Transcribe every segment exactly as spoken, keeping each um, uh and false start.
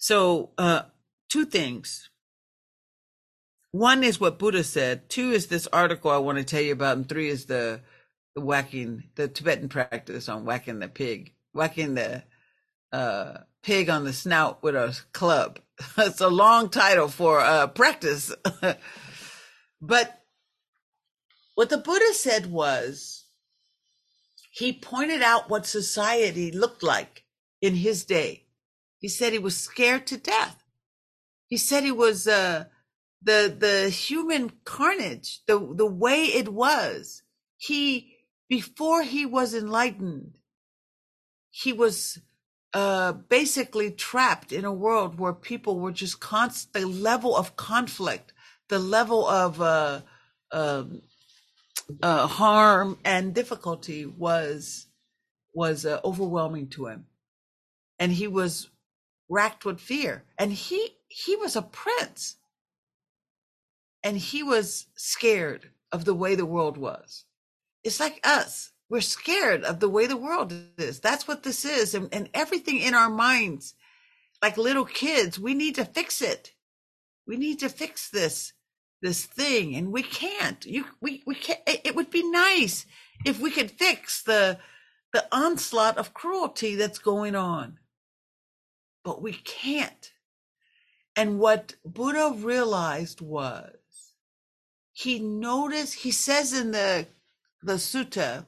So, uh, two things. One is what Buddha said. Two is this article I want to tell you about. And three is the, the whacking, the Tibetan practice on whacking the pig, whacking the uh, pig on the snout with a club. It's a long title for uh, practice. But what the Buddha said was, he pointed out what society looked like in his day. He said he was scared to death. He said he was uh, the the human carnage, the the way it was. He before he was enlightened, he was uh, basically trapped in a world where people were just constant. The level of conflict, the level of uh, uh, uh, harm and difficulty was was uh, overwhelming to him, and he was racked with fear. And he he was a prince, and he was scared of the way the world was. It's like us. We're scared of the way the world is. That's what this is. And, and everything in our minds, like little kids, we need to fix it. We need to fix this, this thing. And we can't. You, we, we can't. It would be nice if we could fix the, the onslaught of cruelty that's going on. But we can't. And what Buddha realized was, he noticed, he says in the, the sutta,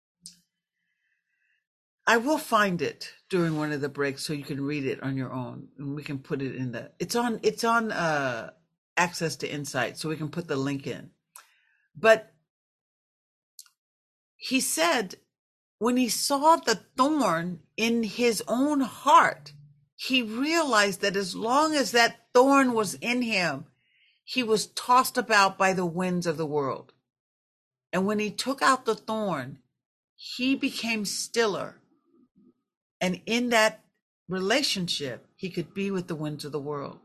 I will find it during one of the breaks so you can read it on your own, and we can put it in the, it's on, it's on uh, Access to Insight, so we can put the link in. But he said, when he saw the thorn in his own heart, he realized that as long as that thorn was in him, he was tossed about by the winds of the world. And when he took out the thorn, he became stiller. And in that relationship, he could be with the winds of the world.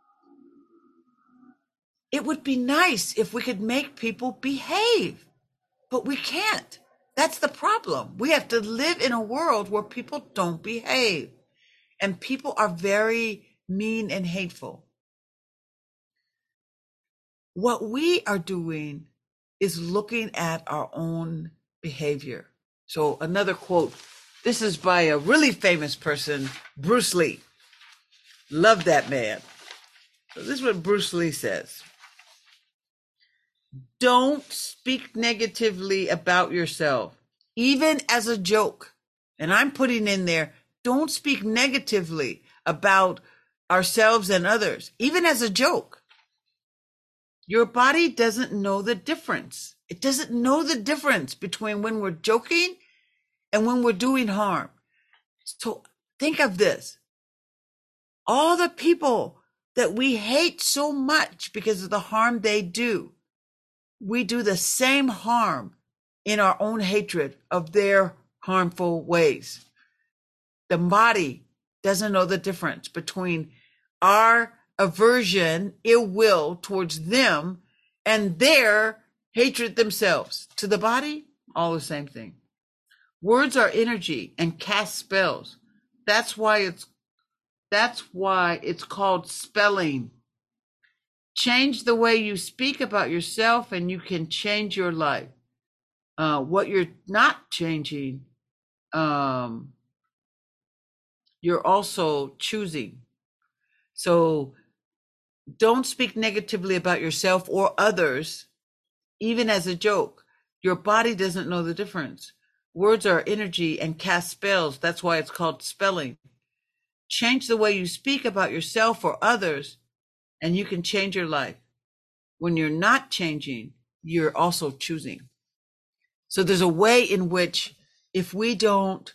It would be nice if we could make people behave, but we can't. That's the problem. We have to live in a world where people don't behave, and people are very mean and hateful. What we are doing is looking at our own behavior. So another quote, this is by a really famous person, Bruce Lee. Love that man. So this is what Bruce Lee says. Don't speak negatively about yourself, even as a joke. And I'm putting in there, don't speak negatively about ourselves and others, even as a joke. Your body doesn't know the difference. It doesn't know the difference between when we're joking and when we're doing harm. So think of this. All the people that we hate so much because of the harm they do, we do the same harm in our own hatred of their harmful ways. The body doesn't know the difference between our aversion, ill will towards them and their hatred themselves. To the body, all the same thing. Words are energy and cast spells. That's why it's that's why it's called spelling. Change the way you speak about yourself and you can change your life. Uh, what you're not changing, um, you're also choosing. So don't speak negatively about yourself or others, even as a joke. Your body doesn't know the difference. Words are energy and cast spells. That's why it's called spelling. Change the way you speak about yourself or others, and you can change your life. When you're not changing, you're also choosing. So there's a way in which if we don't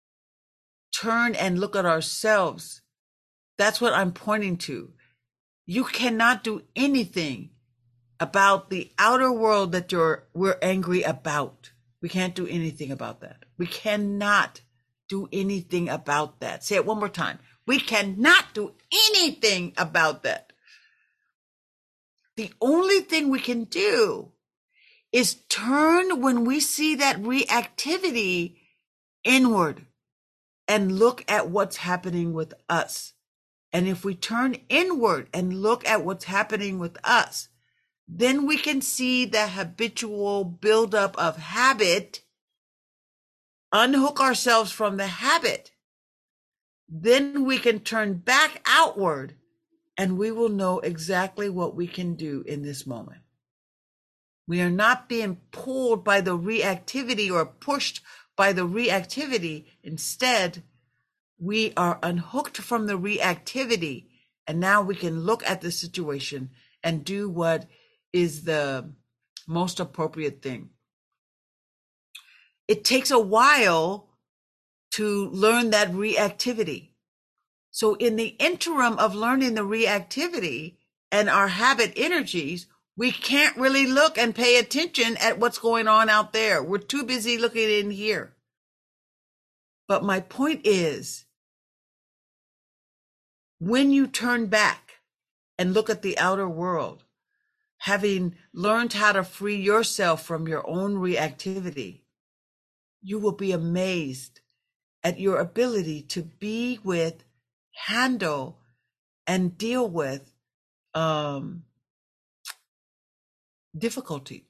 turn and look at ourselves, that's what I'm pointing to. You cannot do anything about the outer world that you're we're angry about. We can't do anything about that. We cannot do anything about that. Say it one more time. We cannot do anything about that. The only thing we can do is turn when we see that reactivity inward and look at what's happening with us. And if we turn inward and look at what's happening with us, then we can see the habitual buildup of habit, unhook ourselves from the habit. Then we can turn back outward and we will know exactly what we can do in this moment. We are not being pulled by the reactivity or pushed by the reactivity. Instead, we are unhooked from the reactivity, and now we can look at the situation and do what is the most appropriate thing. It takes a while to learn that reactivity. So in the interim of learning the reactivity and our habit energies, we can't really look and pay attention at what's going on out there. We're too busy looking in here. But my point is, when you turn back and look at the outer world, having learned how to free yourself from your own reactivity, you will be amazed at your ability to be with, handle, and deal with um, difficulty.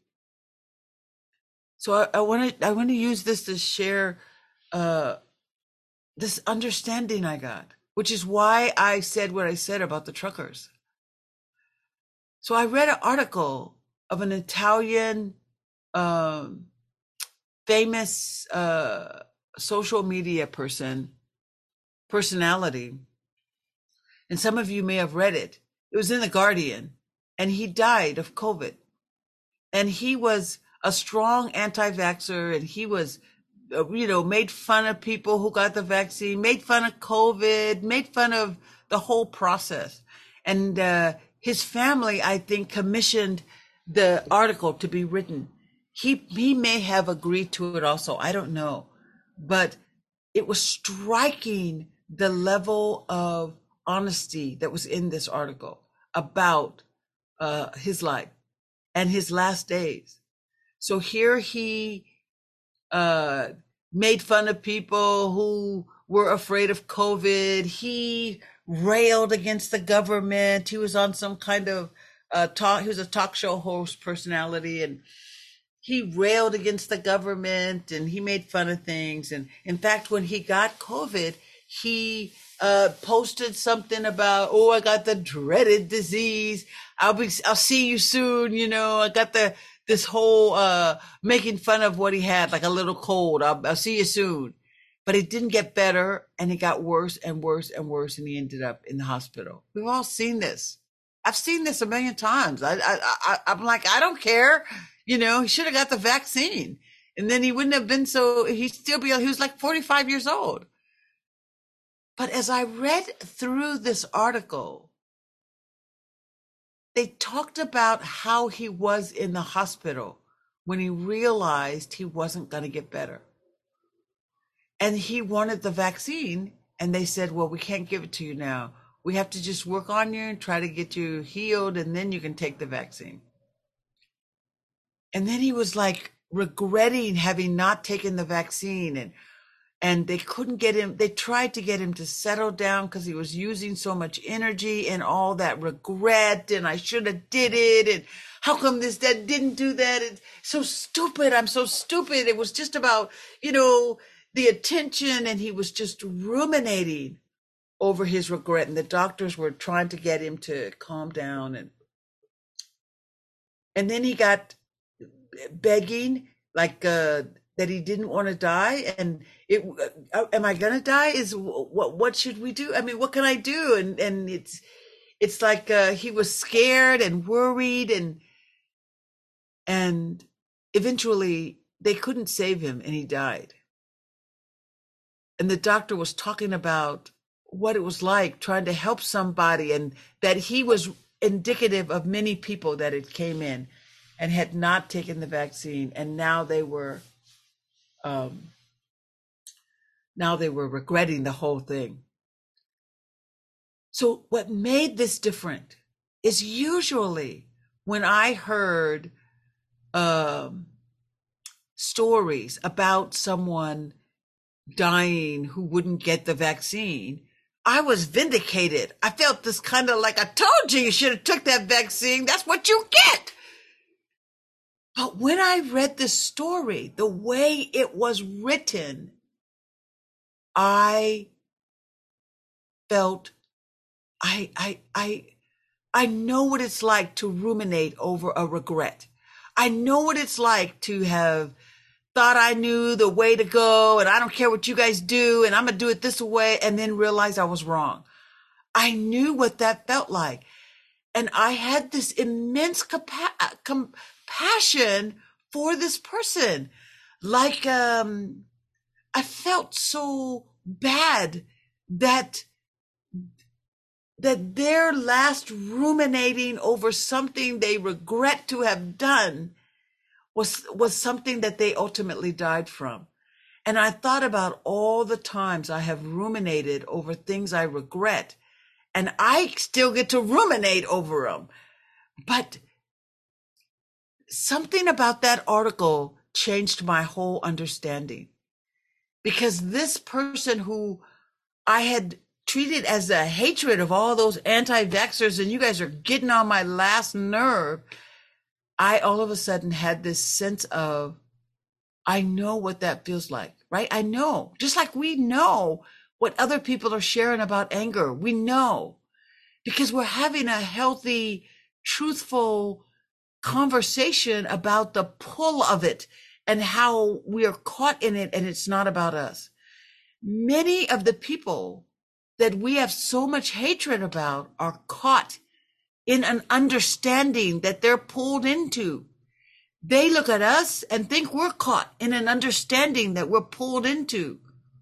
So I want to I want to use this to share uh, this understanding I got, which is why I said what I said about the truckers. So I read an article of an Italian um, famous uh, social media person, personality, and some of you may have read it. It was in The Guardian, and he died of COVID. And he was a strong anti-vaxxer, and he was, uh, you know, made fun of people who got the vaccine, made fun of COVID, made fun of the whole process. And uh, his family, I think, commissioned the article to be written. He he may have agreed to it also. I don't know. But it was striking, the level of honesty that was in this article about uh, his life and his last days. So here he uh, made fun of people who were afraid of COVID. He railed against the government. He was on some kind of uh, talk. He was a talk show host personality, and he railed against the government and he made fun of things. And in fact, when he got COVID, he uh, posted something about, oh, I got the dreaded disease. I'll be, I'll see you soon. You know, I got the, this whole, uh, making fun of what he had, like a little cold. I'll, I'll see you soon. But it didn't get better, and it got worse and worse and worse. And he ended up in the hospital. We've all seen this. I've seen this a million times. I, I, I, I'm like, I don't care. You know, he should have got the vaccine, and then he wouldn't have been so, he'd still be, he was like forty-five years old. But as I read through this article, they talked about how he was in the hospital when he realized he wasn't going to get better. And he wanted the vaccine, and they said, well, we can't give it to you now. We have to just work on you and try to get you healed, and then you can take the vaccine. And then he was like regretting having not taken the vaccine, and and they couldn't get him. They tried to get him to settle down because he was using so much energy and all that regret. And I should have did it. And how come this dad didn't do that? It's so stupid. I'm so stupid. It was just about, you know, the attention. And he was just ruminating over his regret. And the doctors were trying to get him to calm down. And, and then he got begging, like, uh, that he didn't want to die. And it, uh, am I going to die? Is what, what should we do? I mean, what can I do? And, and it's, it's like, uh, he was scared and worried, and, and eventually they couldn't save him, and he died. And the doctor was talking about what it was like trying to help somebody, and that he was indicative of many people that had came in and had not taken the vaccine. And now they were, um, now they were regretting the whole thing. So what made this different is usually when I heard um, stories about someone dying who wouldn't get the vaccine, I was vindicated. I felt this kind of like, I told you you should have took that vaccine. That's what you get. But when I read this story, the way it was written, I felt, I, I, I, I know what it's like to ruminate over a regret. I know what it's like to have thought I knew the way to go and I don't care what you guys do and I'm going to do it this way and then realize I was wrong. I knew what that felt like. And I had this immense compa- compassion for this person. Like, um, I felt so bad that that their last ruminating over something they regret to have done was was something that they ultimately died from. And I thought about all the times I have ruminated over things I regret, and I still get to ruminate over them. But something about that article changed my whole understanding, because this person who I had treated as a hatred of all those anti-vaxxers, and you guys are getting on my last nerve, I all of a sudden had this sense of, I know what that feels like, right? I know, just like we know what other people are sharing about anger. We know because we're having a healthy, truthful conversation about the pull of it and how we are caught in it and it's not about us. Many of the people that we have so much hatred about are caught in an understanding that they're pulled into. They look at us and think we're caught in an understanding that we're pulled into.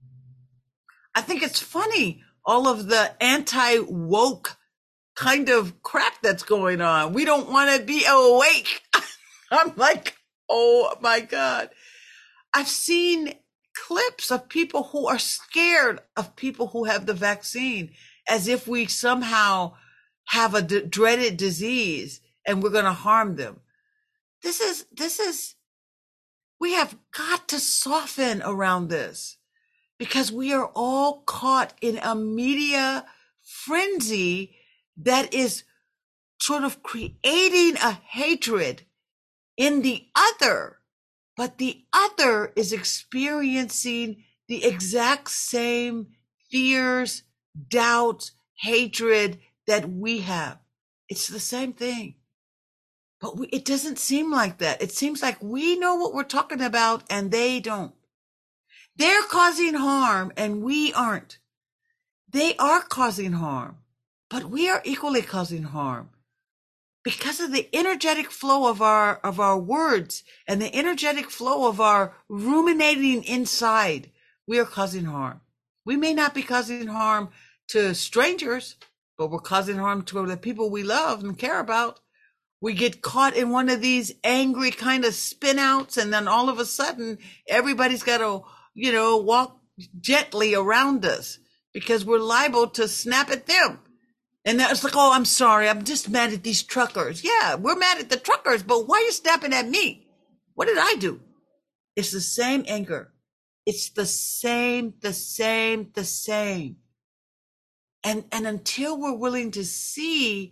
I think it's funny, all of the anti-woke kind of crap that's going on. We don't want to be awake. I'm like, oh my God. I've seen clips of people who are scared of people who have the vaccine, as if we somehow have a d- dreaded disease and we're going to harm them. This is, this is, we have got to soften around this, because we are all caught in a media frenzy that is sort of creating a hatred in the other, but the other is experiencing the exact same fears, doubts, hatred that we have. It's the same thing. But we, it doesn't seem like that. It seems like we know what we're talking about and they don't. They're causing harm and we aren't. They are causing harm, but we are equally causing harm because of the energetic flow of our, of our words and the energetic flow of our ruminating inside. We are causing harm. We may not be causing harm to strangers, but we're causing harm to the people we love and care about. We get caught in one of these angry kind of spin outs, and then all of a sudden everybody's got to, you know, walk gently around us because we're liable to snap at them. And that's like, oh, I'm sorry, I'm just mad at these truckers. Yeah, we're mad at the truckers, but why are you snapping at me? What did I do? It's the same anger. It's the same, the same, the same. And, and until we're willing to see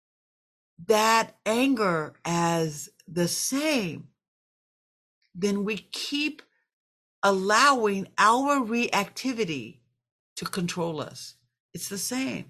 that anger as the same, then we keep allowing our reactivity to control us. It's the same.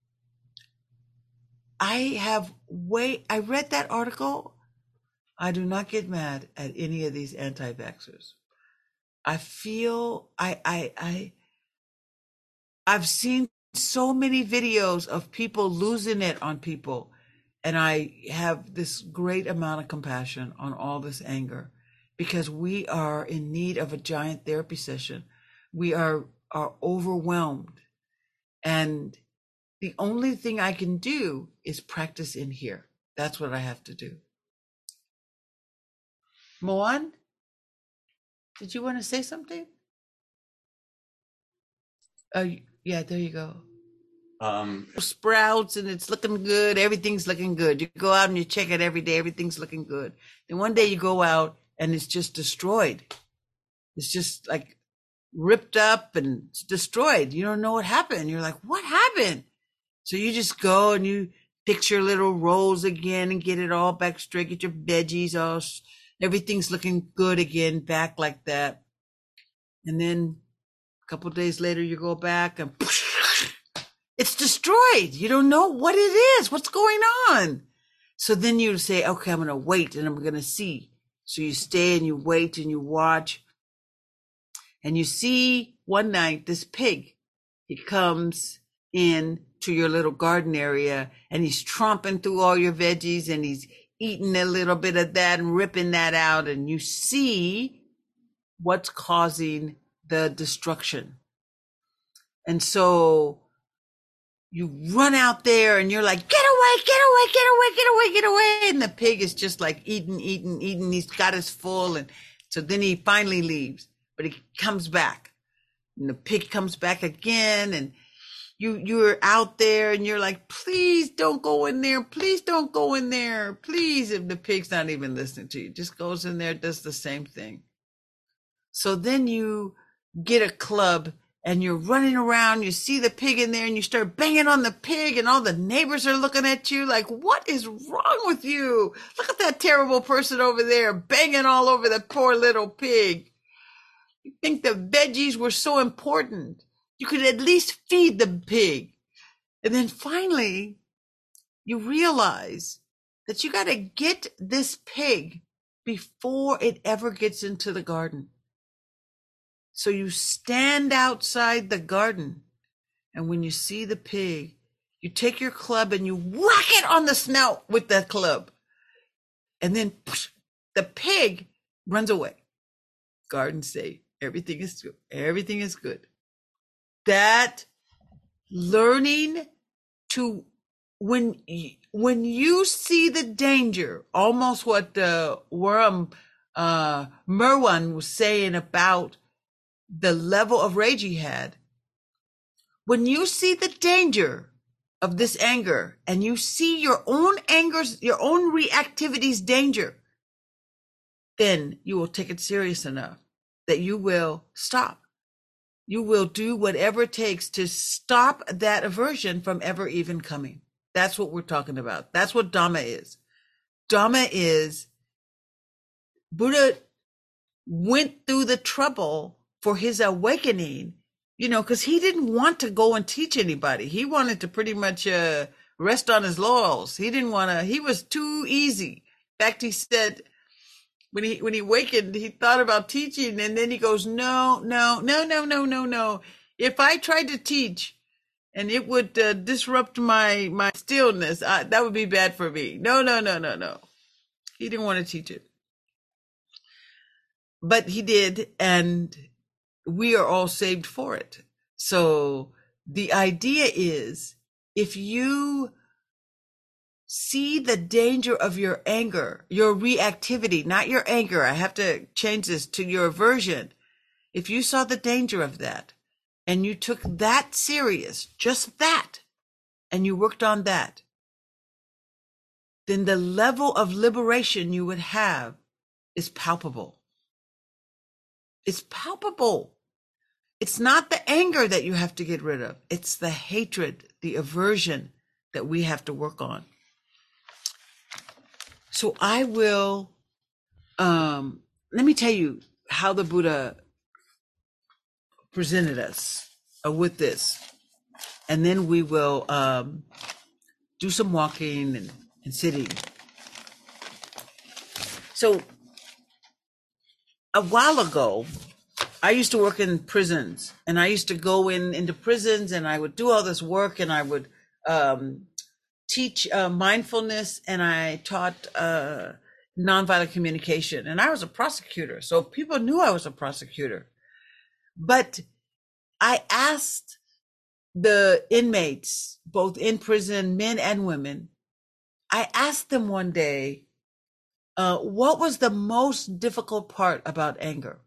I have way, I read that article. I do not get mad at any of these anti-vaxxers. I feel, I, I, I, I've seen so many videos of people losing it on people. And I have this great amount of compassion on all this anger, because we are in need of a giant therapy session. We are, are overwhelmed. And the only thing I can do is practice in here. That's what I have to do. Moan, did you want to say something? Oh, yeah, there you go. Um, sprouts and it's looking good. Everything's looking good. You go out and you check it every day. Everything's looking good. Then one day you go out and it's just destroyed. It's just like ripped up and destroyed. You don't know what happened. You're like, what happened? So you just go and you fix your little rolls again and get it all back straight, get your veggies all, everything's looking good again, back like that. And then a couple of days later, you go back and it's destroyed. You don't know what it is, what's going on. So then you say, okay, I'm going to wait and I'm going to see. So you stay and you wait and you watch. And you see one night this pig, he comes in to your little garden area and he's tromping through all your veggies and he's eating a little bit of that and ripping that out. And you see what's causing the destruction. And so you run out there and you're like, get away, get away, get away, get away, get away. And the pig is just like eating, eating, eating. He's got his full. And so then he finally leaves, but he comes back and the pig comes back again. And you, you're out there and you're like, please don't go in there. Please don't go in there. Please. If the pig's not even listening to you, just goes in there, does the same thing. So then you get a club and you're running around, you see the pig in there and you start banging on the pig and all the neighbors are looking at you like, what is wrong with you? Look at that terrible person over there banging all over the poor little pig. You think the veggies were so important. You could at least feed the pig. And then finally, you realize that you got to get this pig before it ever gets into the garden. So you stand outside the garden, and when you see the pig, you take your club and you whack it on the snout with the club. And then poosh, the pig runs away. Garden safe. Everything is good. Everything is good. That learning to, when, when you see the danger, almost what uh, Worm uh, Merwan was saying about the level of rage he had. When you see the danger of this anger and you see your own angers, your own reactivity's danger, then you will take it serious enough that you will stop. You will do whatever it takes to stop that aversion from ever even coming. That's what we're talking about. That's what Dhamma is. Dhamma is Buddha went through the trouble for his awakening, you know, because he didn't want to go and teach anybody. He wanted to pretty much uh, rest on his laurels. He didn't want to, he was too easy. In fact, he said, when he, when he awakened, he thought about teaching and then he goes, no, no, no, no, no, no, no. If I tried to teach and it would uh, disrupt my, my stillness, I, that would be bad for me. No, no, no, no, no. He didn't want to teach it. But he did, and we are all saved for it. So the idea is, if you see the danger of your anger, your reactivity, not your anger, I have to change this to your aversion. If you saw the danger of that and you took that serious, just that, and you worked on that, then the level of liberation you would have is palpable. It's palpable. It's not the anger that you have to get rid of. It's the hatred, the aversion that we have to work on. So I will, um, let me tell you how the Buddha presented us uh, with this. And then we will um, do some walking and, and sitting. So a while ago, I used to work in prisons, and I used to go in into prisons and I would do all this work, and I would um, teach uh, mindfulness, and I taught uh, nonviolent communication, and I was a prosecutor. So people knew I was a prosecutor, but I asked the inmates, both in prison, men and women, I asked them one day, uh, what was the most difficult part about anger?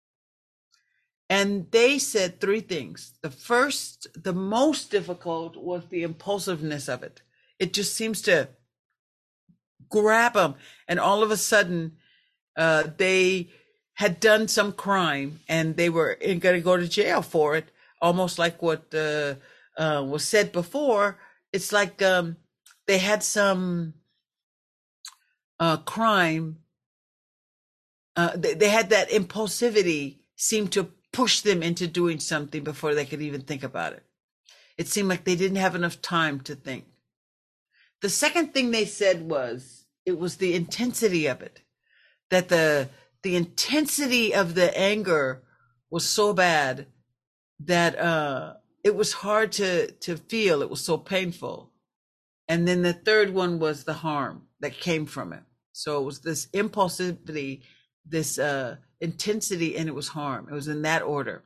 And they said three things. The first, the most difficult was the impulsiveness of it. It just seems to grab them. And all of a sudden, uh, they had done some crime and they were going to go to jail for it, almost like what uh, uh, was said before. It's like um, they had some uh, crime. Uh, they, they had that impulsivity seem to push them into doing something before they could even think about it. It seemed like they didn't have enough time to think. The second thing they said was, it was the intensity of it, that the the intensity of the anger was so bad that uh, it was hard to, to feel. It was so painful. And then the third one was the harm that came from it. So it was this impulsivity, this uh, intensity, and it was harm. It was in that order.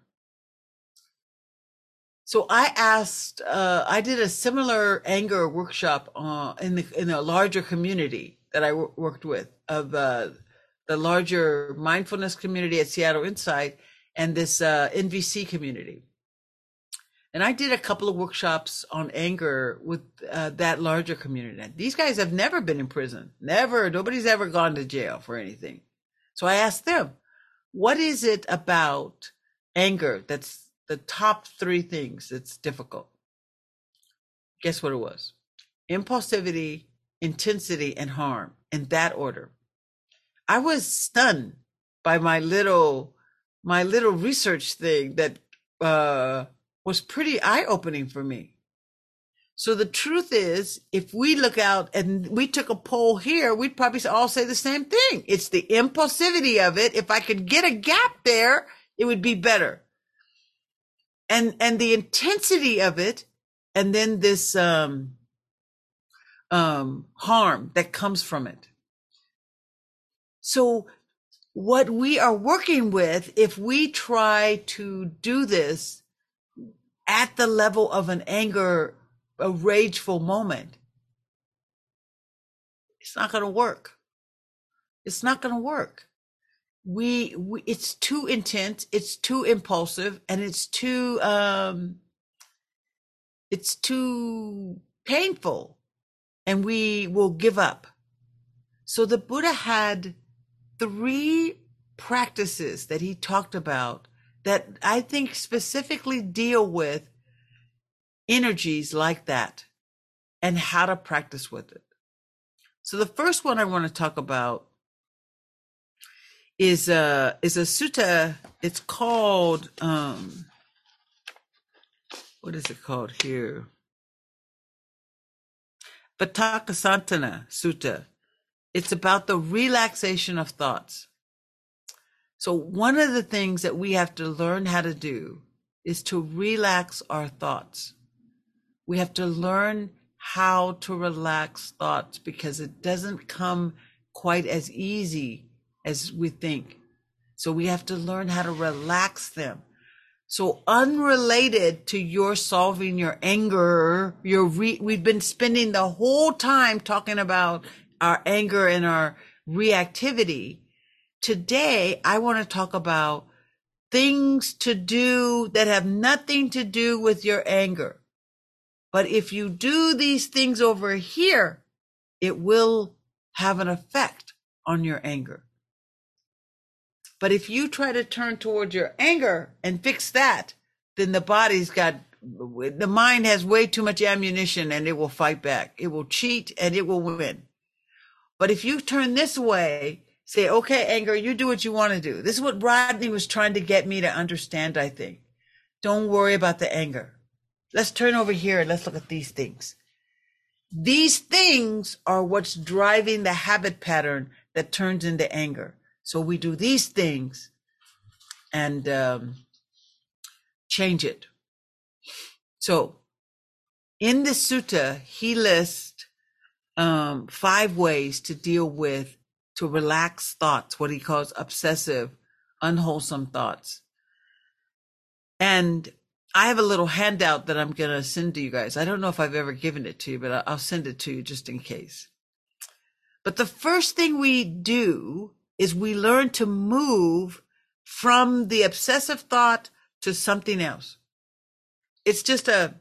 So I asked, uh, I did a similar anger workshop uh, in the in a larger community that I w- worked with, of uh, the larger mindfulness community at Seattle Insight and this uh, N V C community. And I did a couple of workshops on anger with uh, that larger community. These guys have never been in prison, never, nobody's ever gone to jail for anything. So I asked them, what is it about anger that's the top three things that's difficult? Guess what it was? Impulsivity, intensity, and harm, in that order. I was stunned by my little, my little research thing that uh, was pretty eye-opening for me. So the truth is, if we look out and we took a poll here, we'd probably all say the same thing. It's the impulsivity of it. If I could get a gap there, it would be better. And, and the intensity of it, and then this um, um, harm that comes from it. So what we are working with, if we try to do this at the level of an anger, a rageful moment, it's not going to work. It's not going to work. We, we, it's too intense, it's too impulsive, and it's too, um, it's too painful, and we will give up. So the Buddha had three practices that he talked about that I think specifically deal with energies like that and how to practice with it. So the first one I want to talk about is a, is a sutta. It's called, um, what is it called here? Vitakasantana Sutta. It's about the relaxation of thoughts. So one of the things that we have to learn how to do is to relax our thoughts. We have to learn how to relax thoughts because it doesn't come quite as easy as we think. So we have to learn how to relax them. So unrelated to your solving your anger, your re- we've been spending the whole time talking about our anger and our reactivity. Today, I want to talk about things to do that have nothing to do with your anger. But if you do these things over here, it will have an effect on your anger. But if you try to turn towards your anger and fix that, then the body's got, the mind has way too much ammunition and it will fight back. It will cheat and it will win. But if you turn this way, say, okay, anger, you do what you want to do. This is what Rodney was trying to get me to understand, I think. Don't worry about the anger. Let's turn over here and let's look at these things. These things are what's driving the habit pattern that turns into anger. So we do these things and um, change it. So in the sutta, he lists um, five ways to deal with, to relax thoughts, what he calls obsessive, unwholesome thoughts. And I have a little handout that I'm going to send to you guys. I don't know if I've ever given it to you, but I'll send it to you just in case. But the first thing we do is we learn to move from the obsessive thought to something else. It's just a,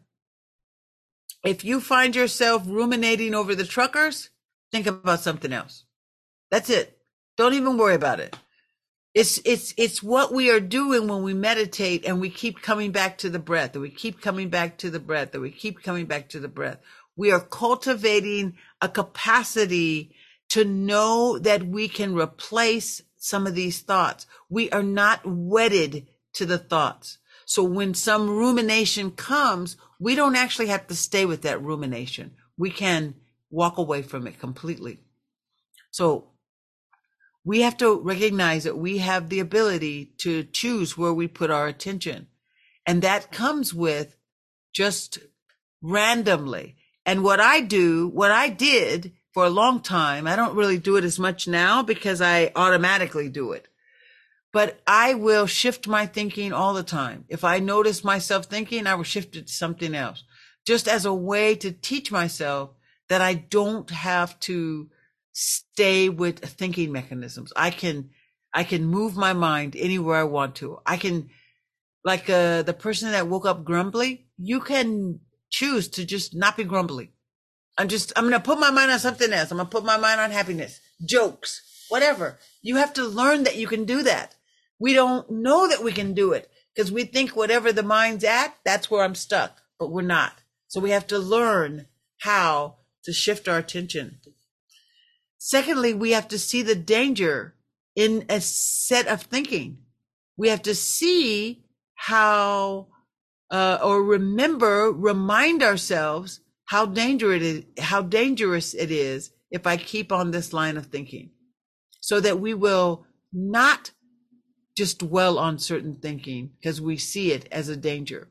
if you find yourself ruminating over the truckers, think about something else. That's it. Don't even worry about it. It's, it's, it's what we are doing when we meditate and we keep coming back to the breath, and we keep coming back to the breath, and we keep coming back to the breath. We are cultivating a capacity to know that we can replace some of these thoughts. We are not wedded to the thoughts. So when some rumination comes, we don't actually have to stay with that rumination. We can walk away from it completely. So we have to recognize that we have the ability to choose where we put our attention. And that comes with just randomly. And what I do, what I did for a long time, I don't really do it as much now because I automatically do it. But I will shift my thinking all the time. If I notice myself thinking, I will shift it to something else, just as a way to teach myself that I don't have to stay with thinking mechanisms. I can, I can move my mind anywhere I want to. I can, like uh, the person that woke up grumbly, you can choose to just not be grumbly. I'm just, I'm going to put my mind on something else. I'm going to put my mind on happiness, jokes, whatever. You have to learn that you can do that. We don't know that we can do it because we think whatever the mind's at, that's where I'm stuck, but we're not. So we have to learn how to shift our attention. Secondly, we have to see the danger in a set of thinking. We have to see how, uh, or remember, remind ourselves how dangerous it is, how dangerous it is if I keep on this line of thinking, so that we will not just dwell on certain thinking because we see it as a danger.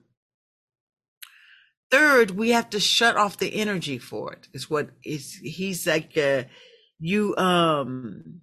Third, we have to shut off the energy for it. Is what is he's like. Uh, you um,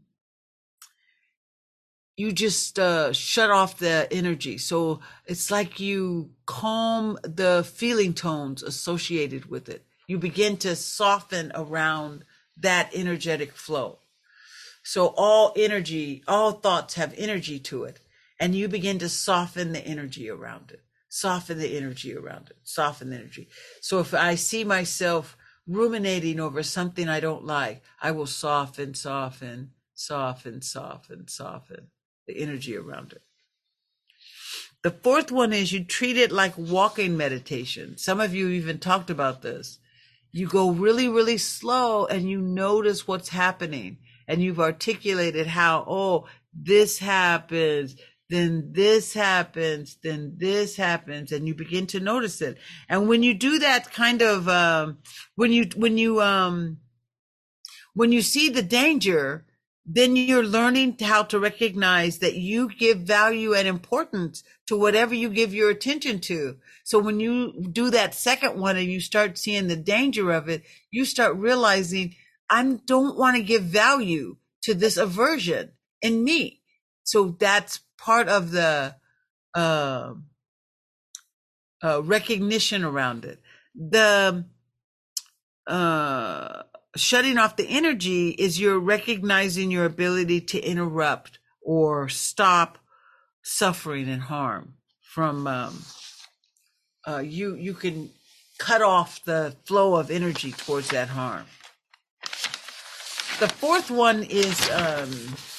you just uh, shut off the energy. So it's like you calm the feeling tones associated with it. You begin to soften around that energetic flow. So all energy, all thoughts have energy to it. And you begin to soften the energy around it. Soften the energy around it. Soften the energy. So if I see myself ruminating over something I don't like, I will soften, soften, soften, soften, soften the energy around it. The fourth one is you treat it like walking meditation. Some of you even talked about this. You go really, really slow and you notice what's happening. And you've articulated how, oh, this happens, then this happens, then this happens, and you begin to notice it. And when you do that kind of, um, when you, when you, um, when you see the danger, then you're learning how to recognize that you give value and importance to whatever you give your attention to. So when you do that second one and you start seeing the danger of it, you start realizing, I don't want to give value to this aversion in me. So that's part of the uh, uh, recognition around it. The uh, shutting off the energy is you're recognizing your ability to interrupt or stop suffering and harm from um, uh, you. You can cut off the flow of energy towards that harm. The fourth one is um,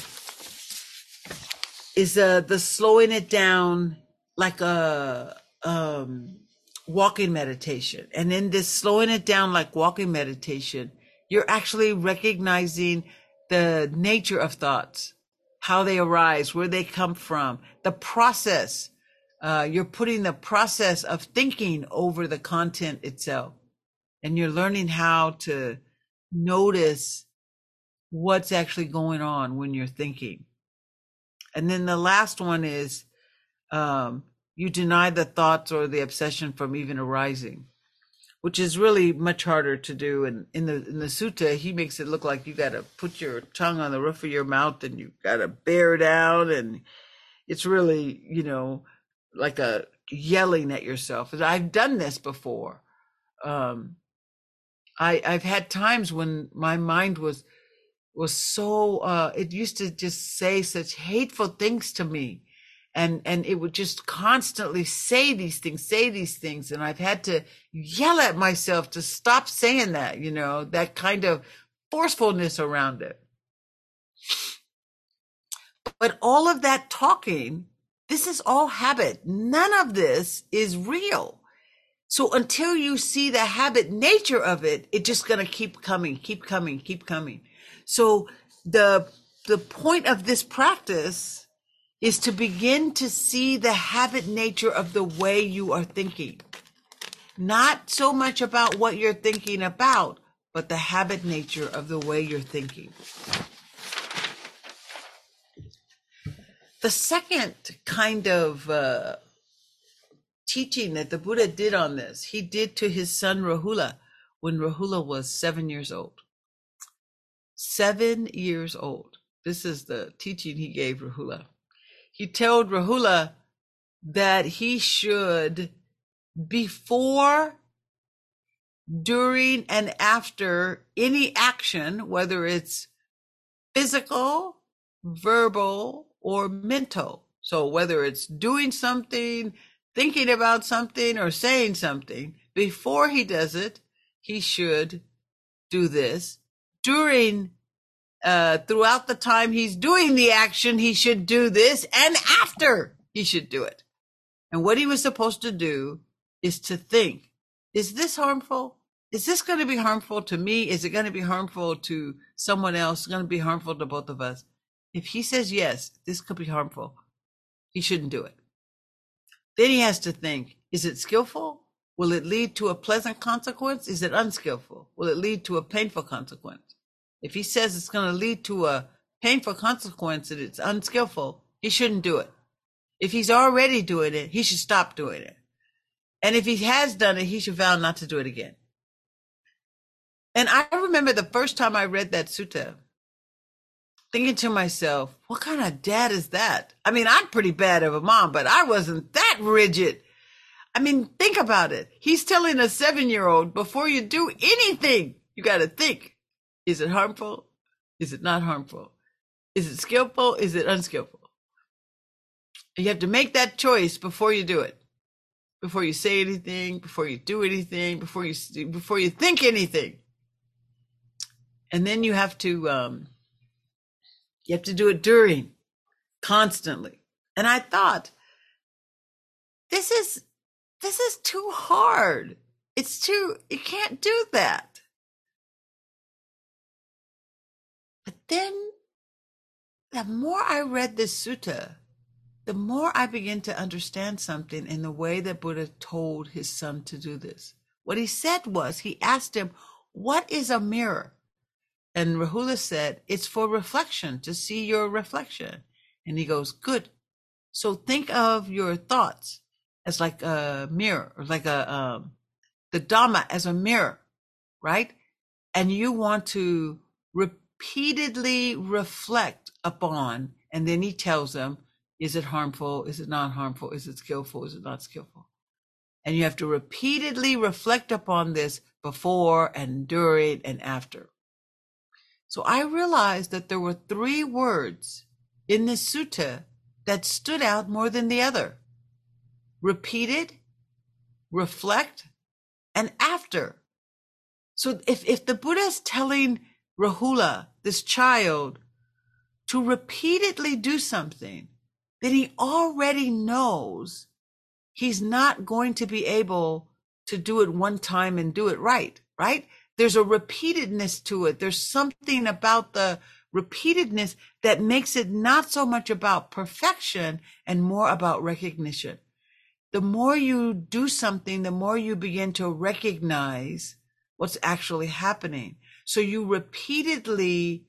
is uh, the slowing it down like a um, walking meditation. And in this slowing it down like walking meditation, you're actually recognizing the nature of thoughts, how they arise, where they come from, the process. Uh, you're putting the process of thinking over the content itself. And you're learning how to notice what's actually going on when you're thinking. And then the last one is um, you deny the thoughts or the obsession from even arising, which is really much harder to do. And in the in the sutta, he makes it look like you got to put your tongue on the roof of your mouth and you got to bear down. And it's really, you know, like a yelling at yourself. I've done this before. Um, I, I've had times when my mind was was so, uh, it used to just say such hateful things to me. And, and it would just constantly say these things, say these things. And I've had to yell at myself to stop saying that, you know, that kind of forcefulness around it. But all of that talking, this is all habit. None of this is real. So until you see the habit nature of it, it's just going to keep coming, keep coming, keep coming. So the, the point of this practice is to begin to see the habit nature of the way you are thinking. Not so much about what you're thinking about, but the habit nature of the way you're thinking. The second kind of uh, teaching that the Buddha did on this, he did to his son Rahula when Rahula was seven years old. Seven years old. This is the teaching he gave Rahula. He told Rahula that he should, before, during, and after any action, whether it's physical, verbal, or mental. So whether it's doing something, thinking about something, or saying something, before he does it, he should do this. During, uh, throughout the time he's doing the action, he should do this, and after he should do it. And what he was supposed to do is to think, is this harmful? Is this going to be harmful to me? Is it going to be harmful to someone else? It's going to be harmful to both of us. If he says, yes, this could be harmful, he shouldn't do it. Then he has to think, is it skillful? Will it lead to a pleasant consequence? Is it unskillful? Will it lead to a painful consequence? If he says it's going to lead to a painful consequence and it's unskillful, he shouldn't do it. If he's already doing it, he should stop doing it. And if he has done it, he should vow not to do it again. And I remember the first time I read that sutta, thinking to myself, what kind of dad is that? I mean, I'm pretty bad of a mom, but I wasn't that rigid. I mean, think about it. He's telling a seven-year-old, before you do anything, you got to think, is it harmful? Is it not harmful? Is it skillful? Is it unskillful? You have to make that choice before you do it, before you say anything, before you do anything, before you before you think anything. And then you have to um, you have to do it during, constantly. And I thought, this is this is too hard. It's too, you can't do that. But then, the more I read this sutta, the more I began to understand something in the way that Buddha told his son to do this. What he said was, he asked him, what is a mirror? And Rahula said, it's for reflection, to see your reflection. And he goes, good. So think of your thoughts as like a mirror, or like a, um, the Dhamma as a mirror, right? And you want to repeatedly reflect upon, and then he tells them, is it harmful? Is it not harmful? Is it skillful? Is it not skillful? And you have to repeatedly reflect upon this before and during and after. So I realized that there were three words in this sutta that stood out more than the other. Repeated, reflect, and after. So if, if the Buddha is telling Rahula, this child, to repeatedly do something, then he already knows he's not going to be able to do it one time and do it right, right? There's a repeatedness to it. There's something about the repeatedness that makes it not so much about perfection and more about recognition. The more you do something, the more you begin to recognize what's actually happening. So you repeatedly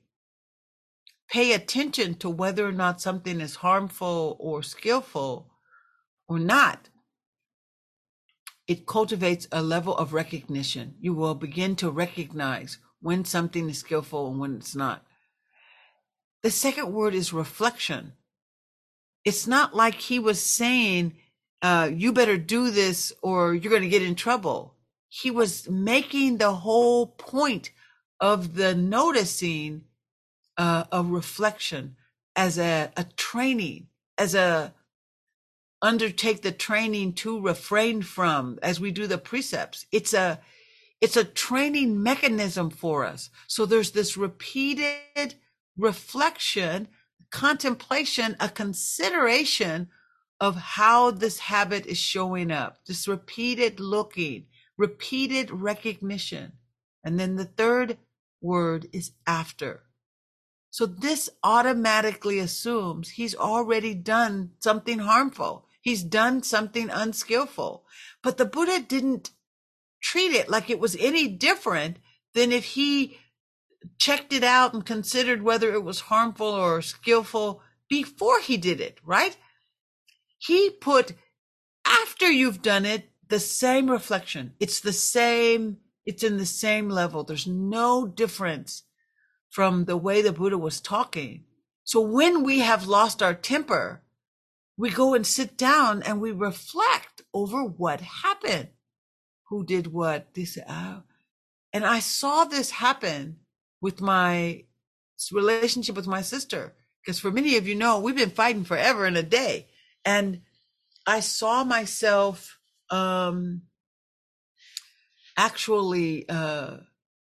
pay attention to whether or not something is harmful or skillful or not. It cultivates a level of recognition. You will begin to recognize when something is skillful and when it's not. The second word is reflection. It's not like he was saying, uh, you better do this or you're going to get in trouble. He was making the whole point of the noticing uh, a reflection as a, a training, as a undertake the training to refrain from, as we do the precepts. It's a, it's a training mechanism for us. So there's this repeated reflection contemplation, a consideration of how this habit is showing up, this repeated looking, repeated recognition. And then the third word is after. So this automatically assumes he's already done something harmful. He's done something unskillful. But the Buddha didn't treat it like it was any different than if he checked it out and considered whether it was harmful or skillful before he did it, right? He put, after you've done it, the same reflection. It's the same, it's in the same level. There's no difference from the way the Buddha was talking. So when we have lost our temper, we go and sit down and we reflect over what happened. Who did what? This, uh, and I saw this happen with my relationship with my sister. Because for many of you know, we've been fighting forever and a day. And I saw myself um, actually, uh,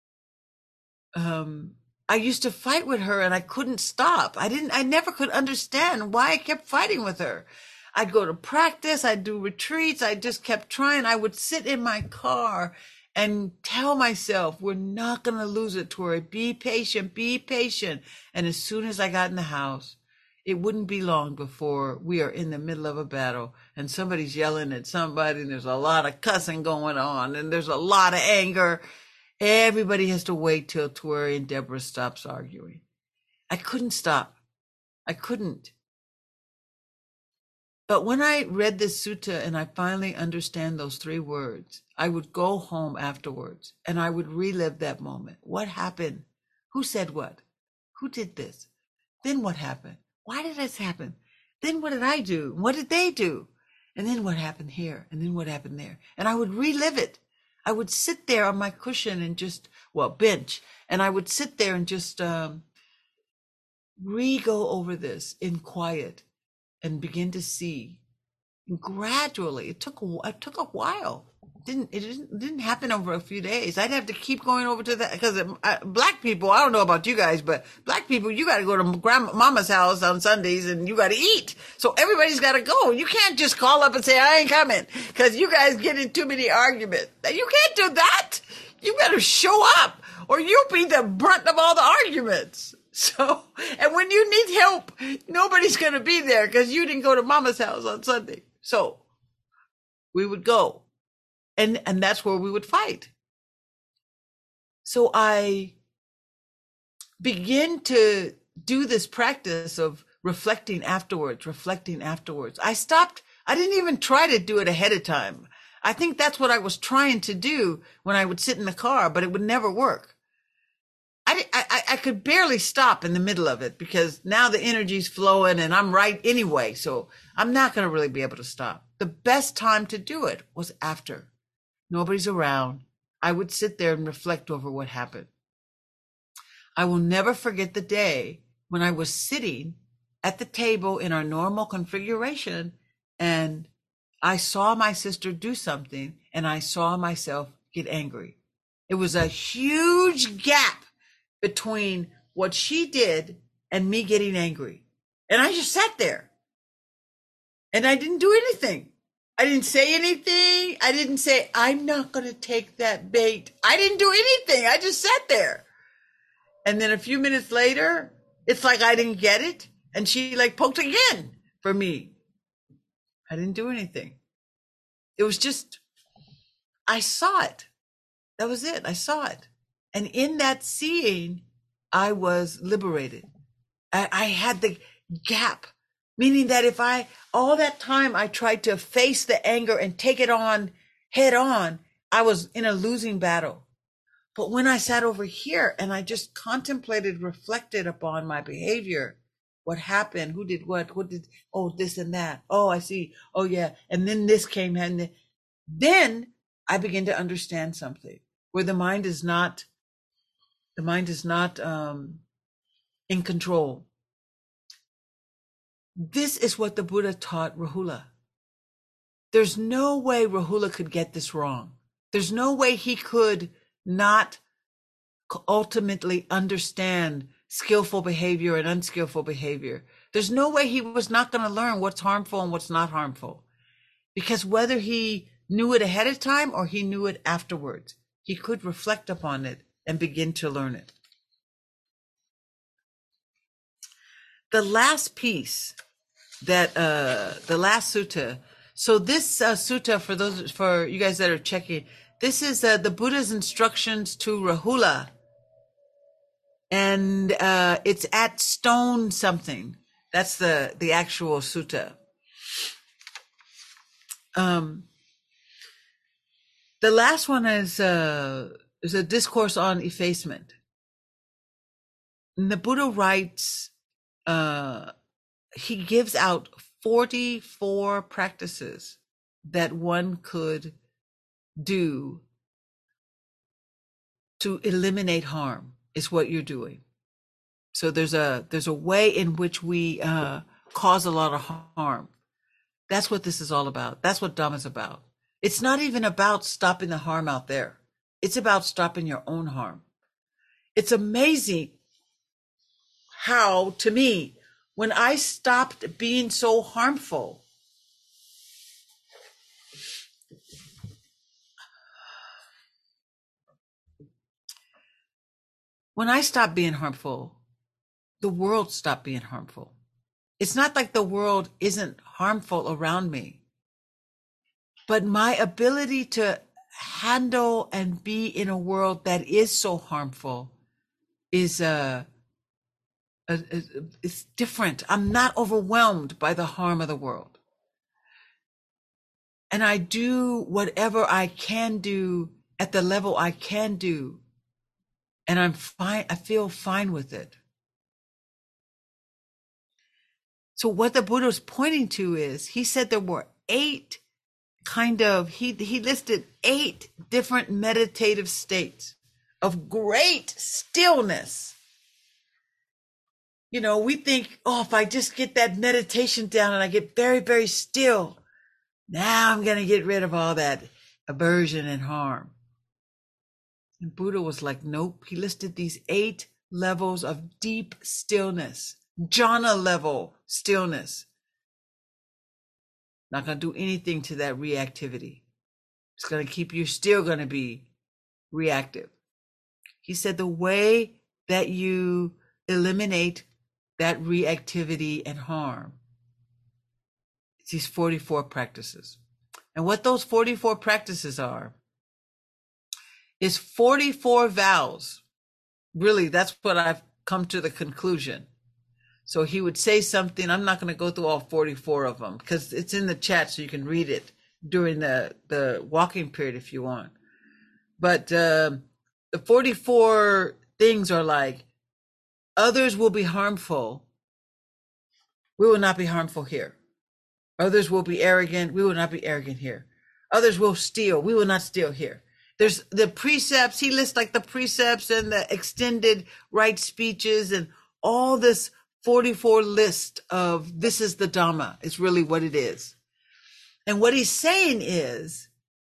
um, I used to fight with her and I couldn't stop. I didn't, I never could understand why I kept fighting with her. I'd go to practice, I'd do retreats, I just kept trying. I would sit in my car and tell myself, we're not going to lose it, Tori. Be patient, be patient. And as soon as I got in the house, it wouldn't be long before we are in the middle of a battle and somebody's yelling at somebody and there's a lot of cussing going on and there's a lot of anger. Everybody has to wait till Tori and Deborah stops arguing. I couldn't stop. I couldn't. But when I read this sutta and I finally understand those three words, I would go home afterwards and I would relive that moment. What happened? Who said what? Who did this? Then what happened? Why did this happen? Then what did I do? What did they do? And then what happened here? And then what happened there? And I would relive it. I would sit there on my cushion and just, well, bench, and I would sit there and just um, re-go over this in quiet and begin to see. And gradually, it took a, it took a while. It didn't it didn't, didn't happen over a few days. I'd have to keep going over to that because uh, black people, I don't know about you guys, but black people, you got to go to grandmama's house on Sundays and you got to eat. So everybody's got to go. You can't just call up and say, I ain't coming because you guys get in too many arguments. You can't do that. You better show up or you'll be the brunt of all the arguments. So, and when you need help, nobody's going to be there because you didn't go to mama's house on Sunday. So we would go. And, and that's where we would fight. So I begin to do this practice of reflecting afterwards, reflecting afterwards. I stopped. I didn't even try to do it ahead of time. I think that's what I was trying to do when I would sit in the car, but it would never work. I, I, I could barely stop in the middle of it because now the energy's flowing and I'm right anyway. So I'm not going to really be able to stop. The best time to do it was after. Nobody's around. I would sit there and reflect over what happened. I will never forget the day when I was sitting at the table in our normal configuration and I saw my sister do something and I saw myself get angry. It was a huge gap between what she did and me getting angry. And I just sat there and I didn't do anything. I didn't say anything. I didn't say, I'm not going to take that bait. I didn't do anything. I just sat there. And then a few minutes later, it's like I didn't get it. And she like poked again for me. I didn't do anything. It was just, I saw it. That was it. I saw it. And in that seeing, I was liberated. I, I had the gap. Meaning that if I, all that time I tried to face the anger and take it on head on, I was in a losing battle. But when I sat over here and I just contemplated, reflected upon my behavior, what happened, who did what, what did, oh, this and that. Oh, I see. Oh, yeah. And then this came and then I begin to understand something where the mind is not, the mind is not um, in control. This is what the Buddha taught Rahula. There's no way Rahula could get this wrong. There's no way he could not ultimately understand skillful behavior and unskillful behavior. There's no way he was not going to learn what's harmful and what's not harmful. Because whether he knew it ahead of time or he knew it afterwards, he could reflect upon it and begin to learn it. The last piece that, uh, the last sutta. So this uh, sutta, for those, for you guys that are checking, this is uh, the Buddha's instructions to Rahula. And uh, it's at stone something. That's the, the actual sutta. Um, the last one is, uh, is a discourse on effacement. And the Buddha writes, uh, he gives out forty-four practices that one could do to eliminate harm, is what you're doing. So there's a there's a way in which we uh, cause a lot of harm. That's what this is all about. That's what Dhamma is about. It's not even about stopping the harm out there. It's about stopping your own harm. It's amazing how, to me, when I stopped being so harmful, when I stopped being harmful, the world stopped being harmful. It's not like the world isn't harmful around me, but my ability to handle and be in a world that is so harmful is uh, uh, it's different. I'm not overwhelmed by the harm of the world. And I do whatever I can do at the level I can do. And I'm fine. I feel fine with it. So what the Buddha was pointing to is, he said there were eight kind of, he, he listed eight different meditative states of great stillness. You know, we think, oh, if I just get that meditation down and I get very, very still, now I'm going to get rid of all that aversion and harm. And Buddha was like, nope. He listed these eight levels of deep stillness, jhana level stillness. Not going to do anything to that reactivity. It's going to keep you still going to be reactive. He said the way that you eliminate that reactivity and harm, it's these forty-four practices. And what those forty-four practices are is forty-four vows. Really, that's what I've come to the conclusion. So he would say something. I'm not going to go through all forty-four of them because it's in the chat so you can read it during the, the walking period if you want. But uh, the forty-four things are like, others will be harmful. We will not be harmful here. Others will be arrogant. We will not be arrogant here. Others will steal. We will not steal here. There's the precepts. He lists like the precepts and the extended right speeches and all this forty-four list of this is the Dhamma. It's really what it is. And what he's saying is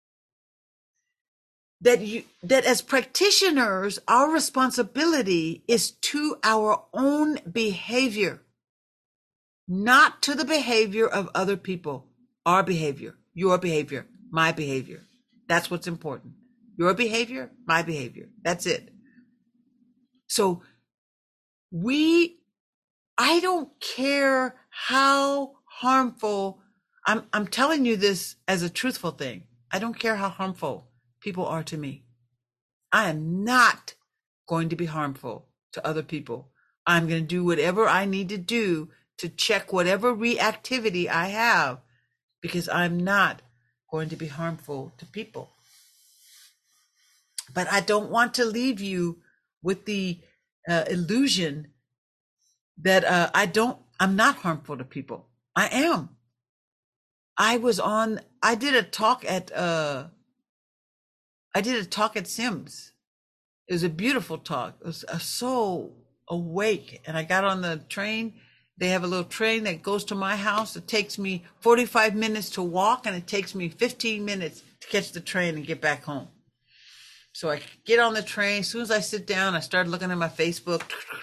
that you, that as practitioners, our responsibility is to our own behavior, not to the behavior of other people. Our behavior, your behavior, my behavior. That's what's important. Your behavior, my behavior. That's it. So we, I don't care how harmful, I'm, I'm telling you this as a truthful thing. I don't care how harmful people are to me. I am not going to be harmful to other people. I'm going to do whatever I need to do to check whatever reactivity I have, because I'm not going to be harmful to people. But I don't want to leave you with the uh, illusion that uh, I don't, I'm not harmful to people. I am. I was on, I did a talk at, uh, I did a talk at Sims. It was a beautiful talk. It was uh, so awake. And I got on the train. They have a little train that goes to my house. It takes me forty-five minutes to walk, and it takes me fifteen minutes to catch the train and get back home. So I get on the train. As soon as I sit down, I start looking at my Facebook.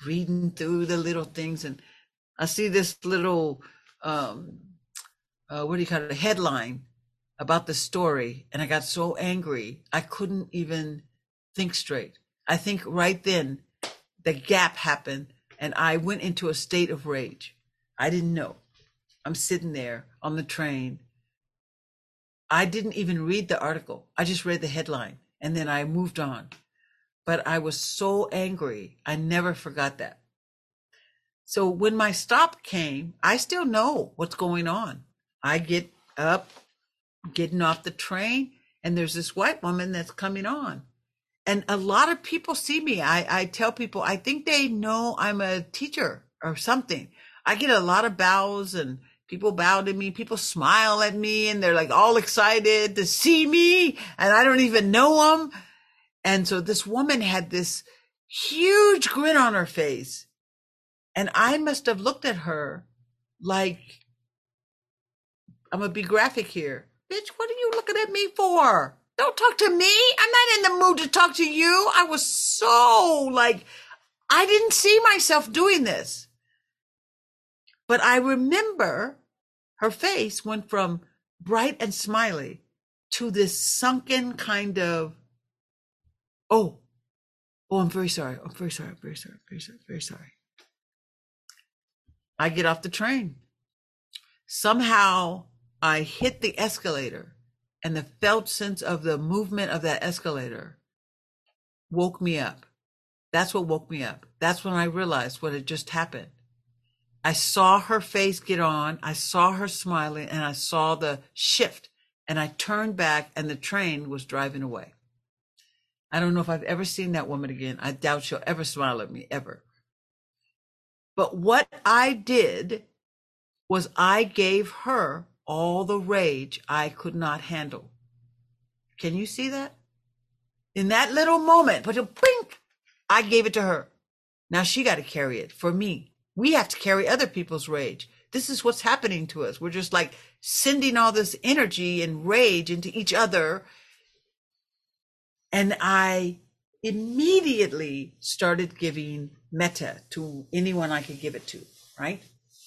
reading through the little things, and I see this little, um, uh, what do you call it, a headline about the story. And I got so angry, I couldn't even think straight. I think right then the gap happened and I went into a state of rage. I didn't know. I'm sitting there on the train. I didn't even read the article. I just read the headline and then I moved on. But I was so angry. I never forgot that. So when my stop came, I still know what's going on. I get up, getting off the train, and there's this white woman that's coming on. And a lot of people see me. I, I tell people, I think they know I'm a teacher or something. I get a lot of bows and people bow to me. People smile at me and they're like all excited to see me. And I don't even know them. And so this woman had this huge grin on her face. And I must have looked at her like, I'm going to be graphic here. Bitch, what are you looking at me for? Don't talk to me. I'm not in the mood to talk to you. I was so like, I didn't see myself doing this. But I remember her face went from bright and smiley to this sunken kind of, oh, oh, I'm very sorry. I'm very sorry. I'm very sorry. Very sorry. Very sorry. I get off the train. Somehow I hit the escalator. And the felt sense of the movement of that escalator woke me up. That's what woke me up. That's when I realized what had just happened. I saw her face get on. I saw her smiling and I saw the shift and I turned back and the train was driving away. I don't know if I've ever seen that woman again. I doubt she'll ever smile at me ever. But what I did was I gave her all the rage I could not handle. Can you see that? In that little moment, but a blink, I gave it to her. Now she got to carry it for me. We have to carry other people's rage. This is what's happening to us. We're just like sending all this energy and rage into each other. And I immediately started giving metta to anyone I could give it to, right?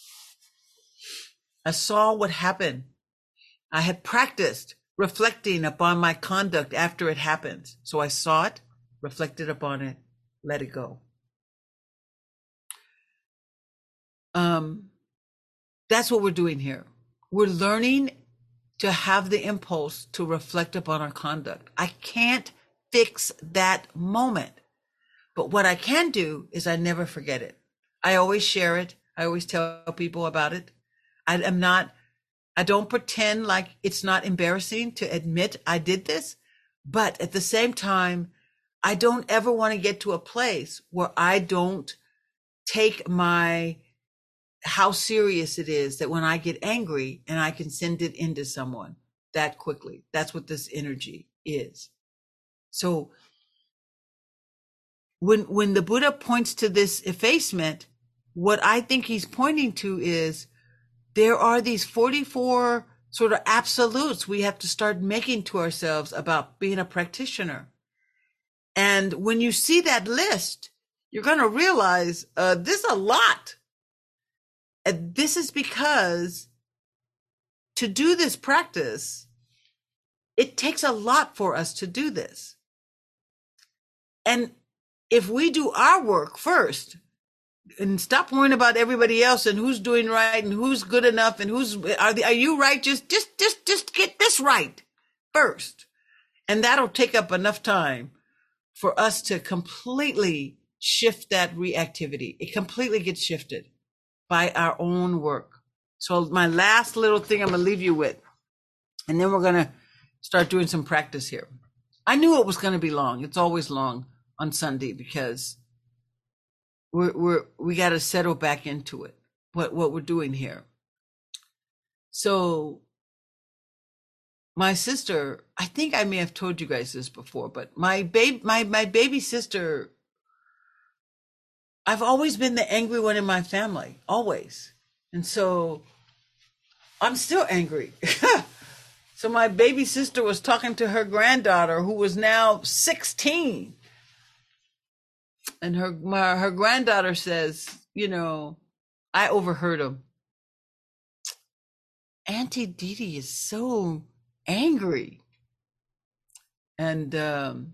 I saw what happened. I had practiced reflecting upon my conduct after it happened. So I saw it, reflected upon it, let it go. Um, that's what we're doing here. We're learning to have the impulse to reflect upon our conduct. I can't fix that moment. But what I can do is I never forget it. I always share it. I always tell people about it. I am not, I don't pretend like it's not embarrassing to admit I did this, but at the same time, I don't ever want to get to a place where I don't take my, how serious it is that when I get angry and I can send it into someone that quickly. That's what this energy is. So when, when the Buddha points to this effacement, what I think he's pointing to is there are these forty-four sort of absolutes we have to start making to ourselves about being a practitioner. And when you see that list, you're going to realize uh, there's a lot. And this is because to do this practice, it takes a lot for us to do this. And if we do our work first, and stop worrying about everybody else and who's doing right and who's good enough and who's, are, the, are you right? Just, just, just, just get this right first. And that'll take up enough time for us to completely shift that reactivity. It completely gets shifted by our own work. So my last little thing I'm going to leave you with, and then we're going to start doing some practice here. I knew it was going to be long. It's always long on Sunday because We're, we're, we got to settle back into it, what, what we're doing here. So my sister, I think I may have told you guys this before, but my baby, my, my baby sister, I've always been the angry one in my family, always. And so I'm still angry. So my baby sister was talking to her granddaughter who was now sixteen. And her my, her granddaughter says, you know, I overheard him. Auntie Dee Dee is so angry. And um,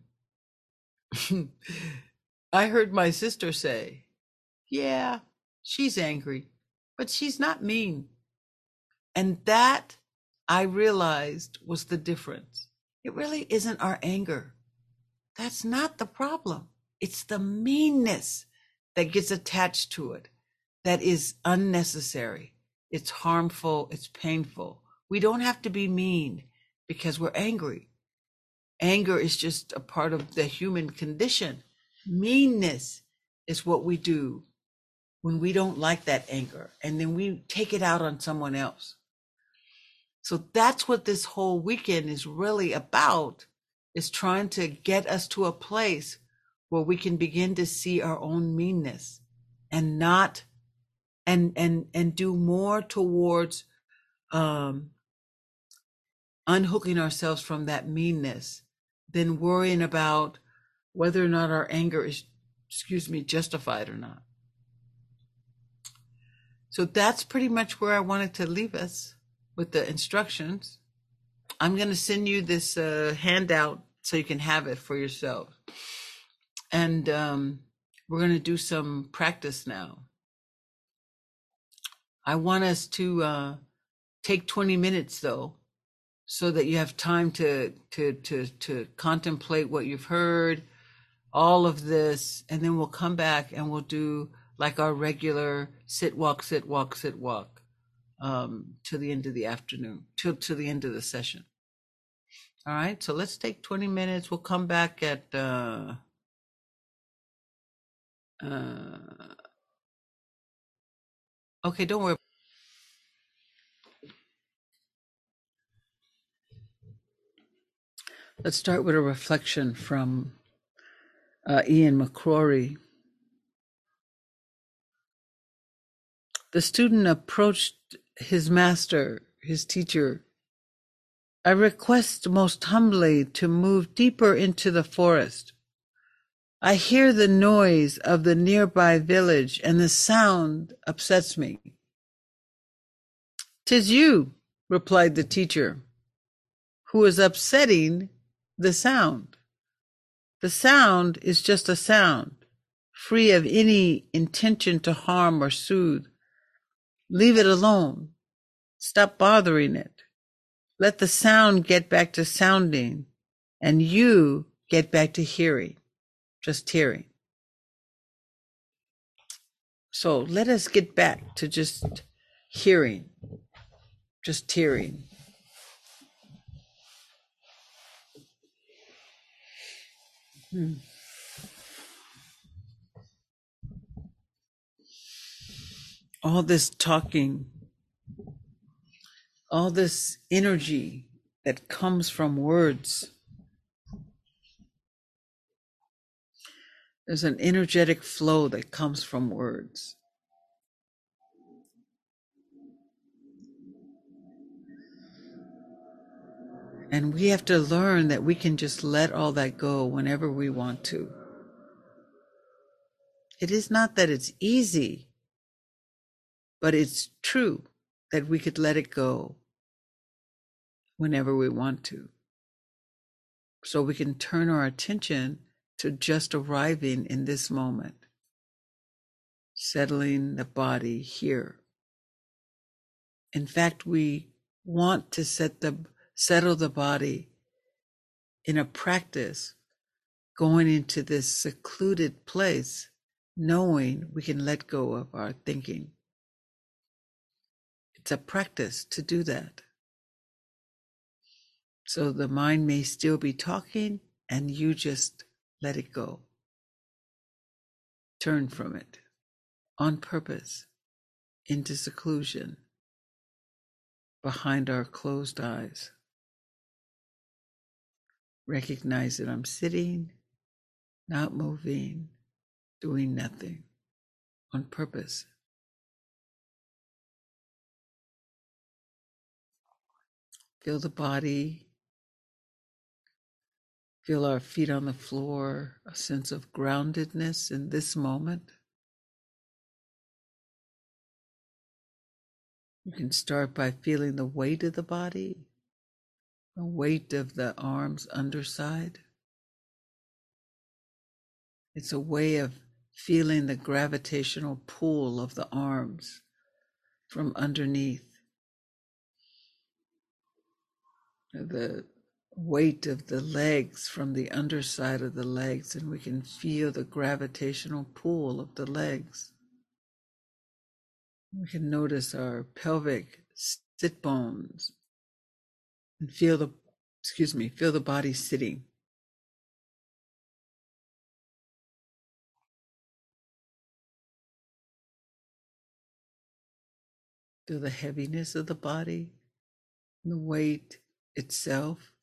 I heard my sister say, yeah, she's angry, but she's not mean. And that I realized was the difference. It really isn't our anger. That's not the problem. It's the meanness that gets attached to it that is unnecessary. It's harmful. It's painful. We don't have to be mean because we're angry. Anger is just a part of the human condition. Meanness is what we do when we don't like that anger, and then we take it out on someone else. So that's what this whole weekend is really about, is trying to get us to a place where we can begin to see our own meanness and not and and and do more towards um unhooking ourselves from that meanness than worrying about whether or not our anger is, excuse me, justified or not. So that's pretty much where I wanted to leave us with the instructions. I'm going to send you this uh, handout so you can have it for yourself. And um, we're going to do some practice now. I want us to uh, take twenty minutes though, so that you have time to, to, to, to contemplate what you've heard, all of this, and then we'll come back and we'll do like our regular sit, walk, sit, walk, sit, walk um, to the end of the afternoon, to, to the end of the session. All right, so let's take twenty minutes. We'll come back at, uh, uh, okay, don't worry. Let's start with a reflection from uh, Ian McCrory. The student approached his master, his teacher. I request most humbly to move deeper into the forest. I hear the noise of the nearby village, and the sound upsets me. "'Tis you," replied the teacher, "who is upsetting the sound. The sound is just a sound, free of any intention to harm or soothe. Leave it alone. Stop bothering it. Let the sound get back to sounding, and you get back to hearing, just hearing." So let us get back to just hearing, just hearing. Hmm. All this talking, all this energy that comes from words. There's an energetic flow that comes from words. And we have to learn that we can just let all that go whenever we want to. It is not that it's easy, but it's true that we could let it go whenever we want to. So we can turn our attention to just arriving in this moment, settling the body here. In fact, we want to set the settle the body in a practice, going into this secluded place, knowing we can let go of our thinking. It's a practice to do that. So the mind may still be talking and you just let it go. Turn from it on purpose into seclusion behind our closed eyes. Recognize that I'm sitting, not moving, doing nothing on purpose. Feel the body Feel our feet on the floor, a sense of groundedness in this moment. You can start by feeling the weight of the body, the weight of the arms underside. It's a way of feeling the gravitational pull of the arms from underneath, the weight of the legs from the underside of the legs, and we can feel the gravitational pull of the legs. We can notice our pelvic sit bones and feel the, excuse me, feel the body sitting. Feel the heaviness of the body, the weight itself.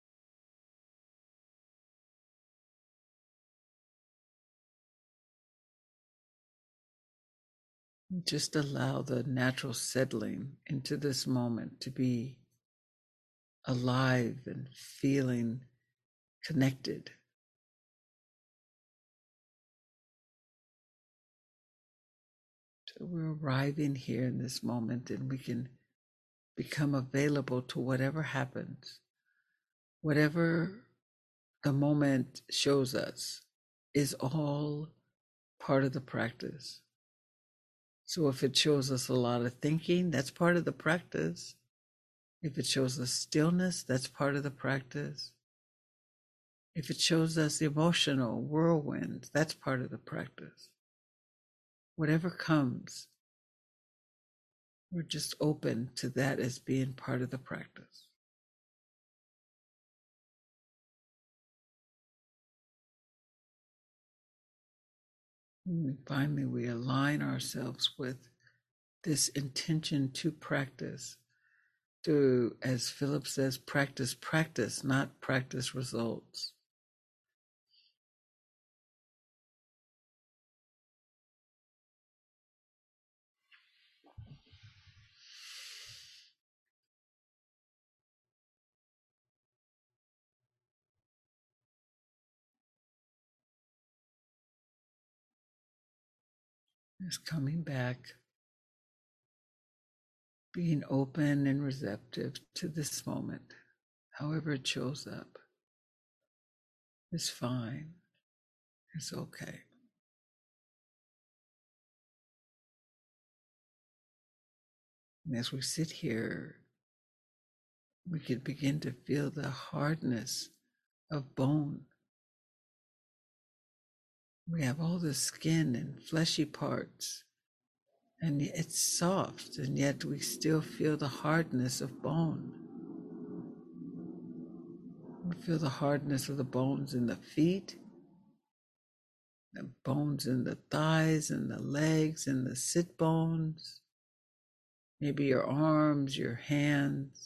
Just allow the natural settling into this moment to be alive and feeling connected. So we're arriving here in this moment, and we can become available to whatever happens, whatever the moment shows us is all part of the practice. So if it shows us a lot of thinking, that's part of the practice. If it shows us stillness, that's part of the practice. If it shows us emotional whirlwinds, that's part of the practice. Whatever comes, we're just open to that as being part of the practice. And finally, we align ourselves with this intention to practice, to, as Philip says, practice, practice, not practice results. Just coming back, being open and receptive to this moment, however it shows up, is fine. It's okay. And as we sit here, we can begin to feel the hardness of bone. We have all the skin and fleshy parts, and it's soft, and yet we still feel the hardness of bone. We feel the hardness of the bones in the feet, the bones in the thighs and the legs and the sit bones, maybe your arms, your hands.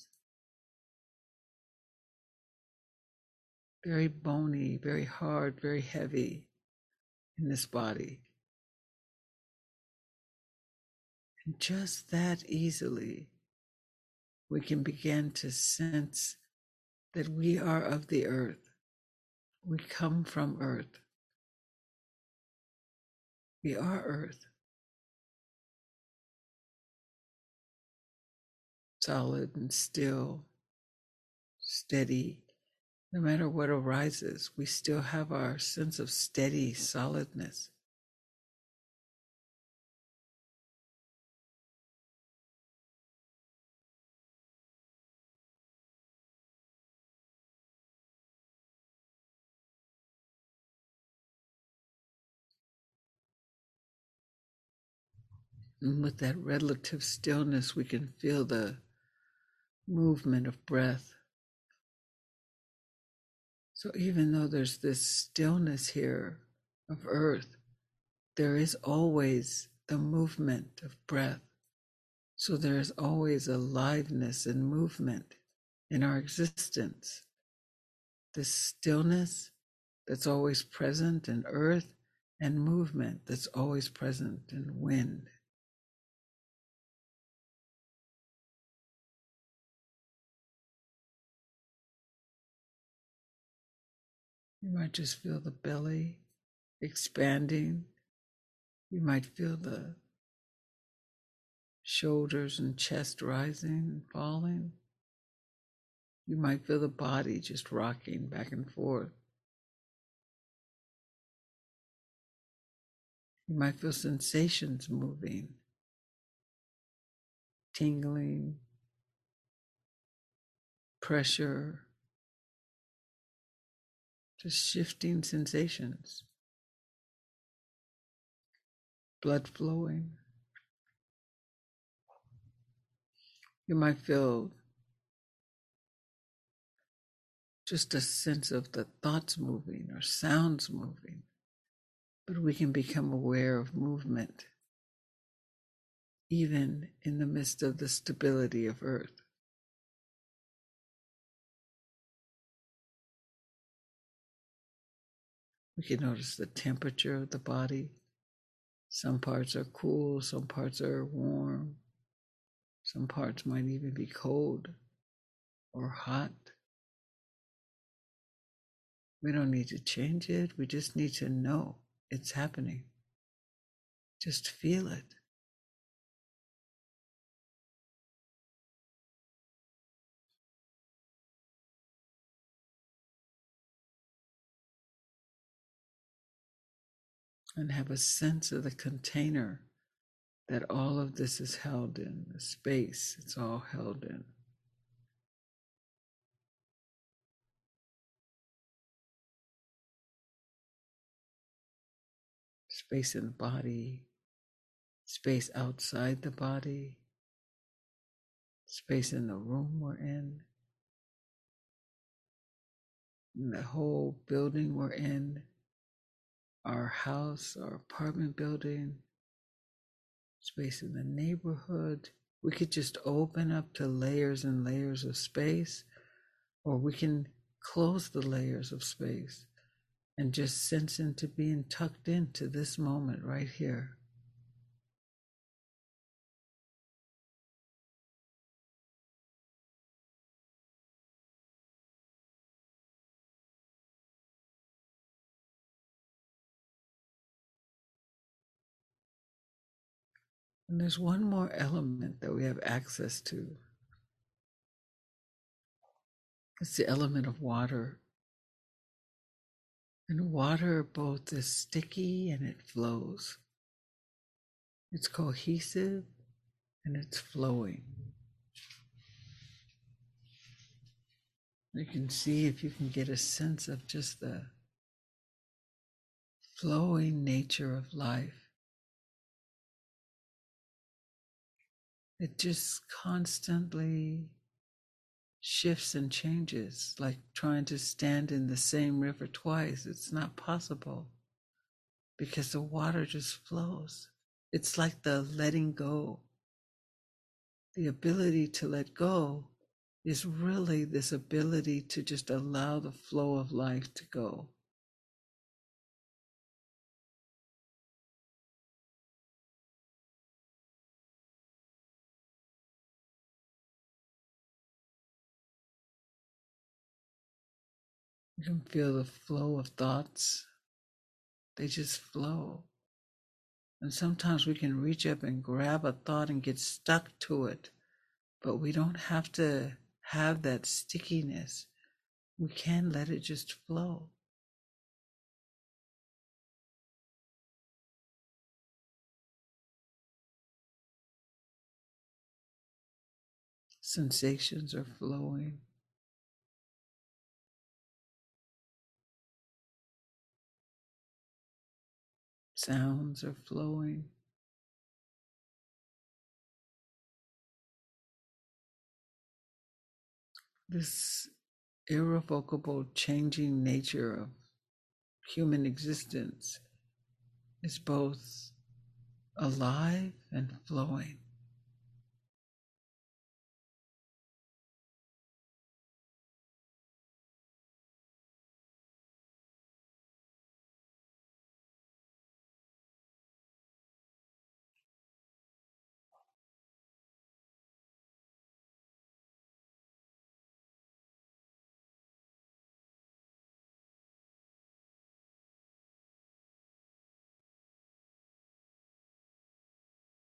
Very bony, very hard, very heavy in this body. And just that easily, we can begin to sense that we are of the earth. We come from earth. We are earth. Solid and still, steady. No matter what arises, we still have our sense of steady solidness. And with that relative stillness, we can feel the movement of breath. So even though there's this stillness here of earth, there is always the movement of breath. So there is always aliveness and movement in our existence. This stillness that's always present in earth, and movement that's always present in wind. You might just feel the belly expanding. You might feel the shoulders and chest rising and falling. You might feel the body just rocking back and forth. You might feel sensations moving, tingling, pressure, just shifting sensations, blood flowing. You might feel just a sense of the thoughts moving or sounds moving, but we can become aware of movement even in the midst of the stability of Earth. We can notice the temperature of the body. Some parts are cool, some parts are warm, some parts might even be cold or hot. We don't need to change it, we just need to know it's happening. Just feel it. And have a sense of the container that all of this is held in, the space it's all held in. Space in the body, space outside the body, space in the room we're in, in the whole building we're in, our house, our apartment building, space in the neighborhood. We could just open up to layers and layers of space, or we can close the layers of space and just sense into being tucked into this moment right here. And there's one more element that we have access to. It's the element of water. And water both is sticky and it flows. It's cohesive and it's flowing. You can see if you can get a sense of just the flowing nature of life. It just constantly shifts and changes, like trying to stand in the same river twice. It's not possible because the water just flows. It's like the letting go. The ability to let go is really this ability to just allow the flow of life to go. You can feel the flow of thoughts. They just flow. And sometimes we can reach up and grab a thought and get stuck to it, but we don't have to have that stickiness. We can let it just flow. Sensations are flowing. Sounds are flowing. This irrevocable changing nature of human existence is both alive and flowing.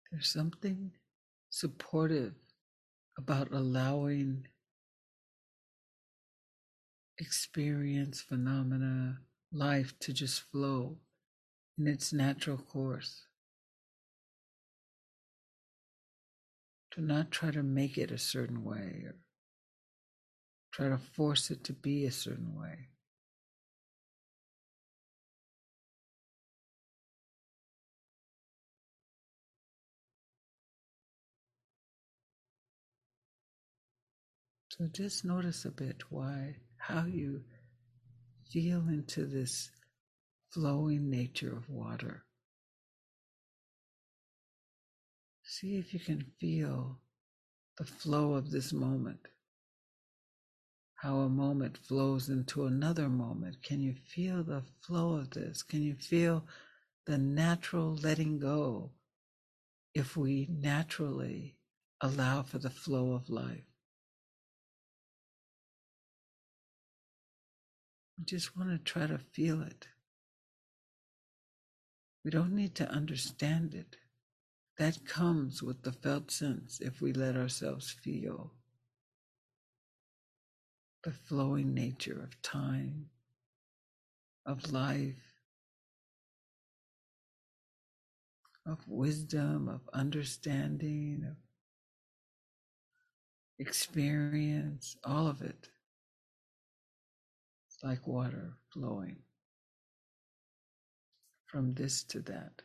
There's something supportive about allowing experience, phenomena, life to just flow in its natural course. To not try to make it a certain way or try to force it to be a certain way. So just notice a bit why, how you feel into this flowing nature of water. See if you can feel the flow of this moment. How a moment flows into another moment. Can you feel the flow of this? Can you feel the natural letting go if we naturally allow for the flow of life? We just want to try to feel it. We don't need to understand it. That comes with the felt sense if we let ourselves feel the flowing nature of time, of life, of wisdom, of understanding, of experience, all of it. It's like water flowing from this to that.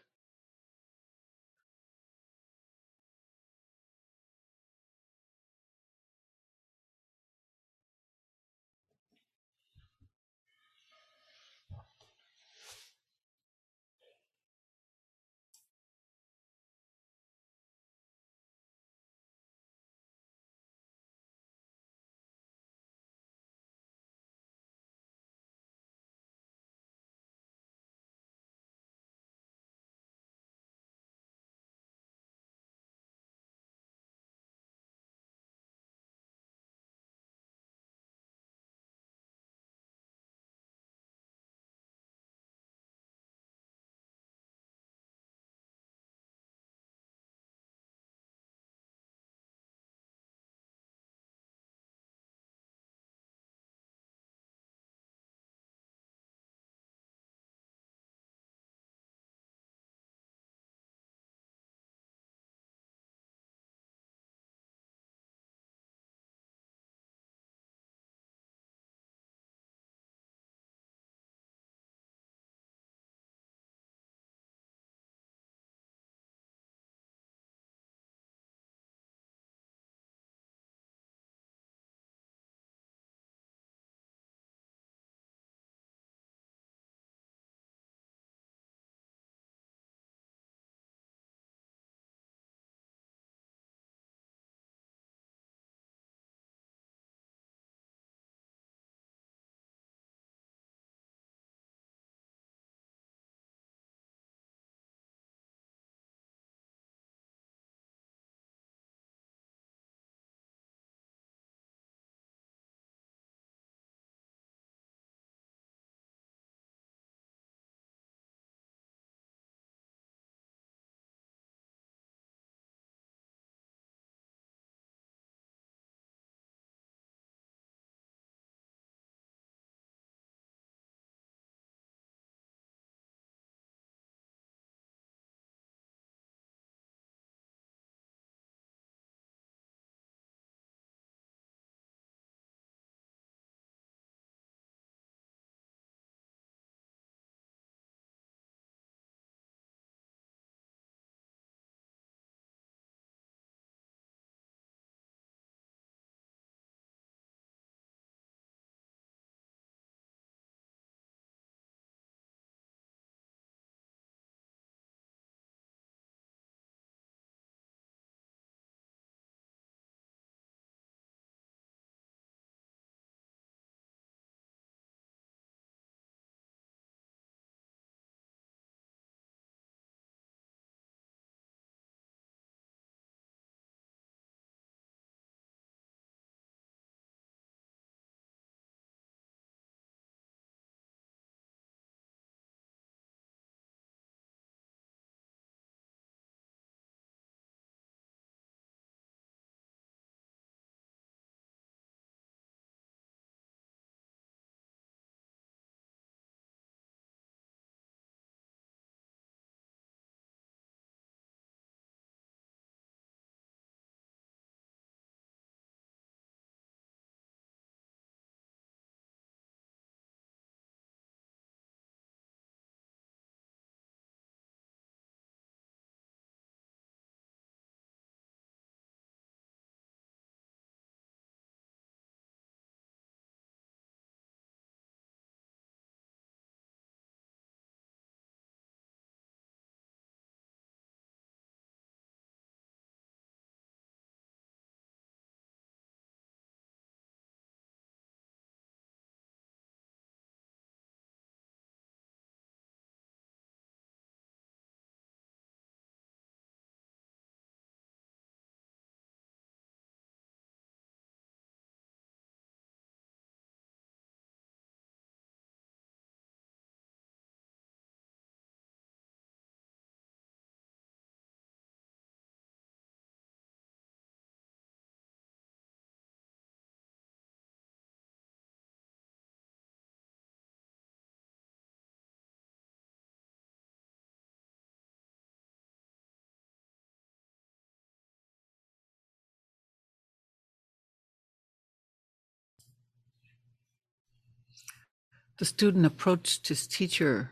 The student approached his teacher.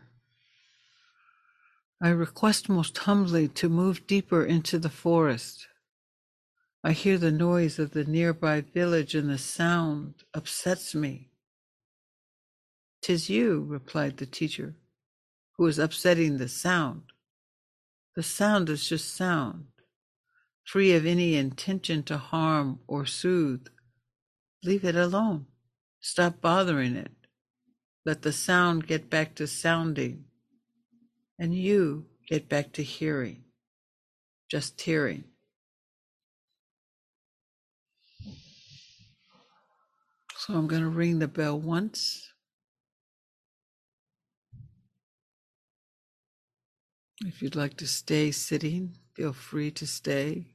I request most humbly to move deeper into the forest. I hear the noise of the nearby village and the sound upsets me. "'Tis you," replied the teacher, "who is upsetting the sound. The sound is just sound, free of any intention to harm or soothe. Leave it alone. Stop bothering it. Let the sound get back to sounding, and you get back to hearing, just hearing." So I'm going to ring the bell once. If you'd like to stay sitting, feel free to stay.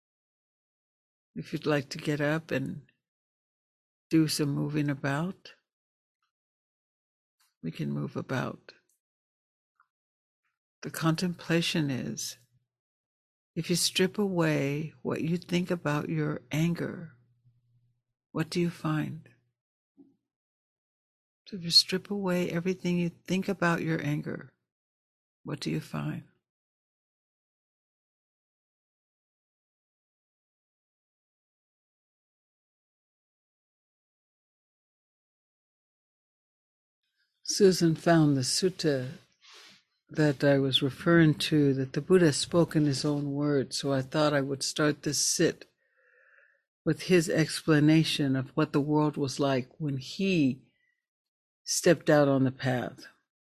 If you'd like to get up and do some moving about, we can move about. The contemplation is, if you strip away what you think about your anger, what do you find? So if you strip away everything you think about your anger, what do you find? Susan found the sutta that I was referring to, that the Buddha spoke in his own words, so I thought I would start this sit with his explanation of what the world was like when he stepped out on the path.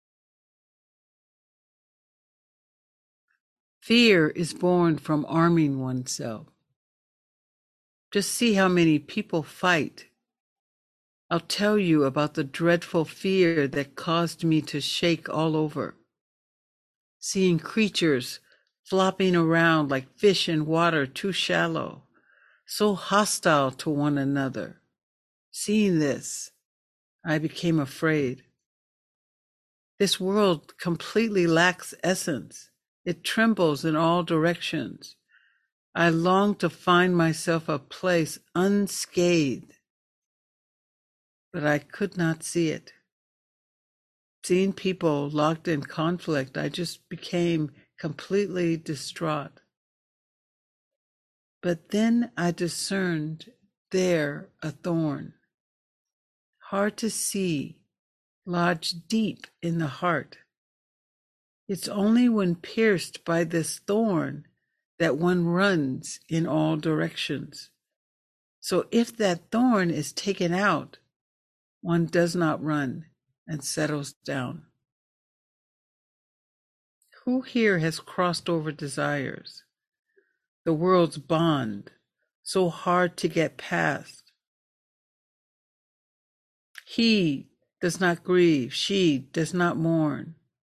Fear is born from arming oneself. Just see how many people fight. I'll tell you about the dreadful fear that caused me to shake all over. Seeing creatures flopping around like fish in water too shallow, so hostile to one another. Seeing this, I became afraid. This world completely lacks essence. It trembles in all directions. I long to find myself a place unscathed, but I could not see it. Seeing people locked in conflict, I just became completely distraught. But then I discerned there a thorn, hard to see, lodged deep in the heart. It's only when pierced by this thorn that one runs in all directions. So if that thorn is taken out, one does not run and settles down. Who here has crossed over desires, the world's bond, so hard to get past? He does not grieve, she does not mourn.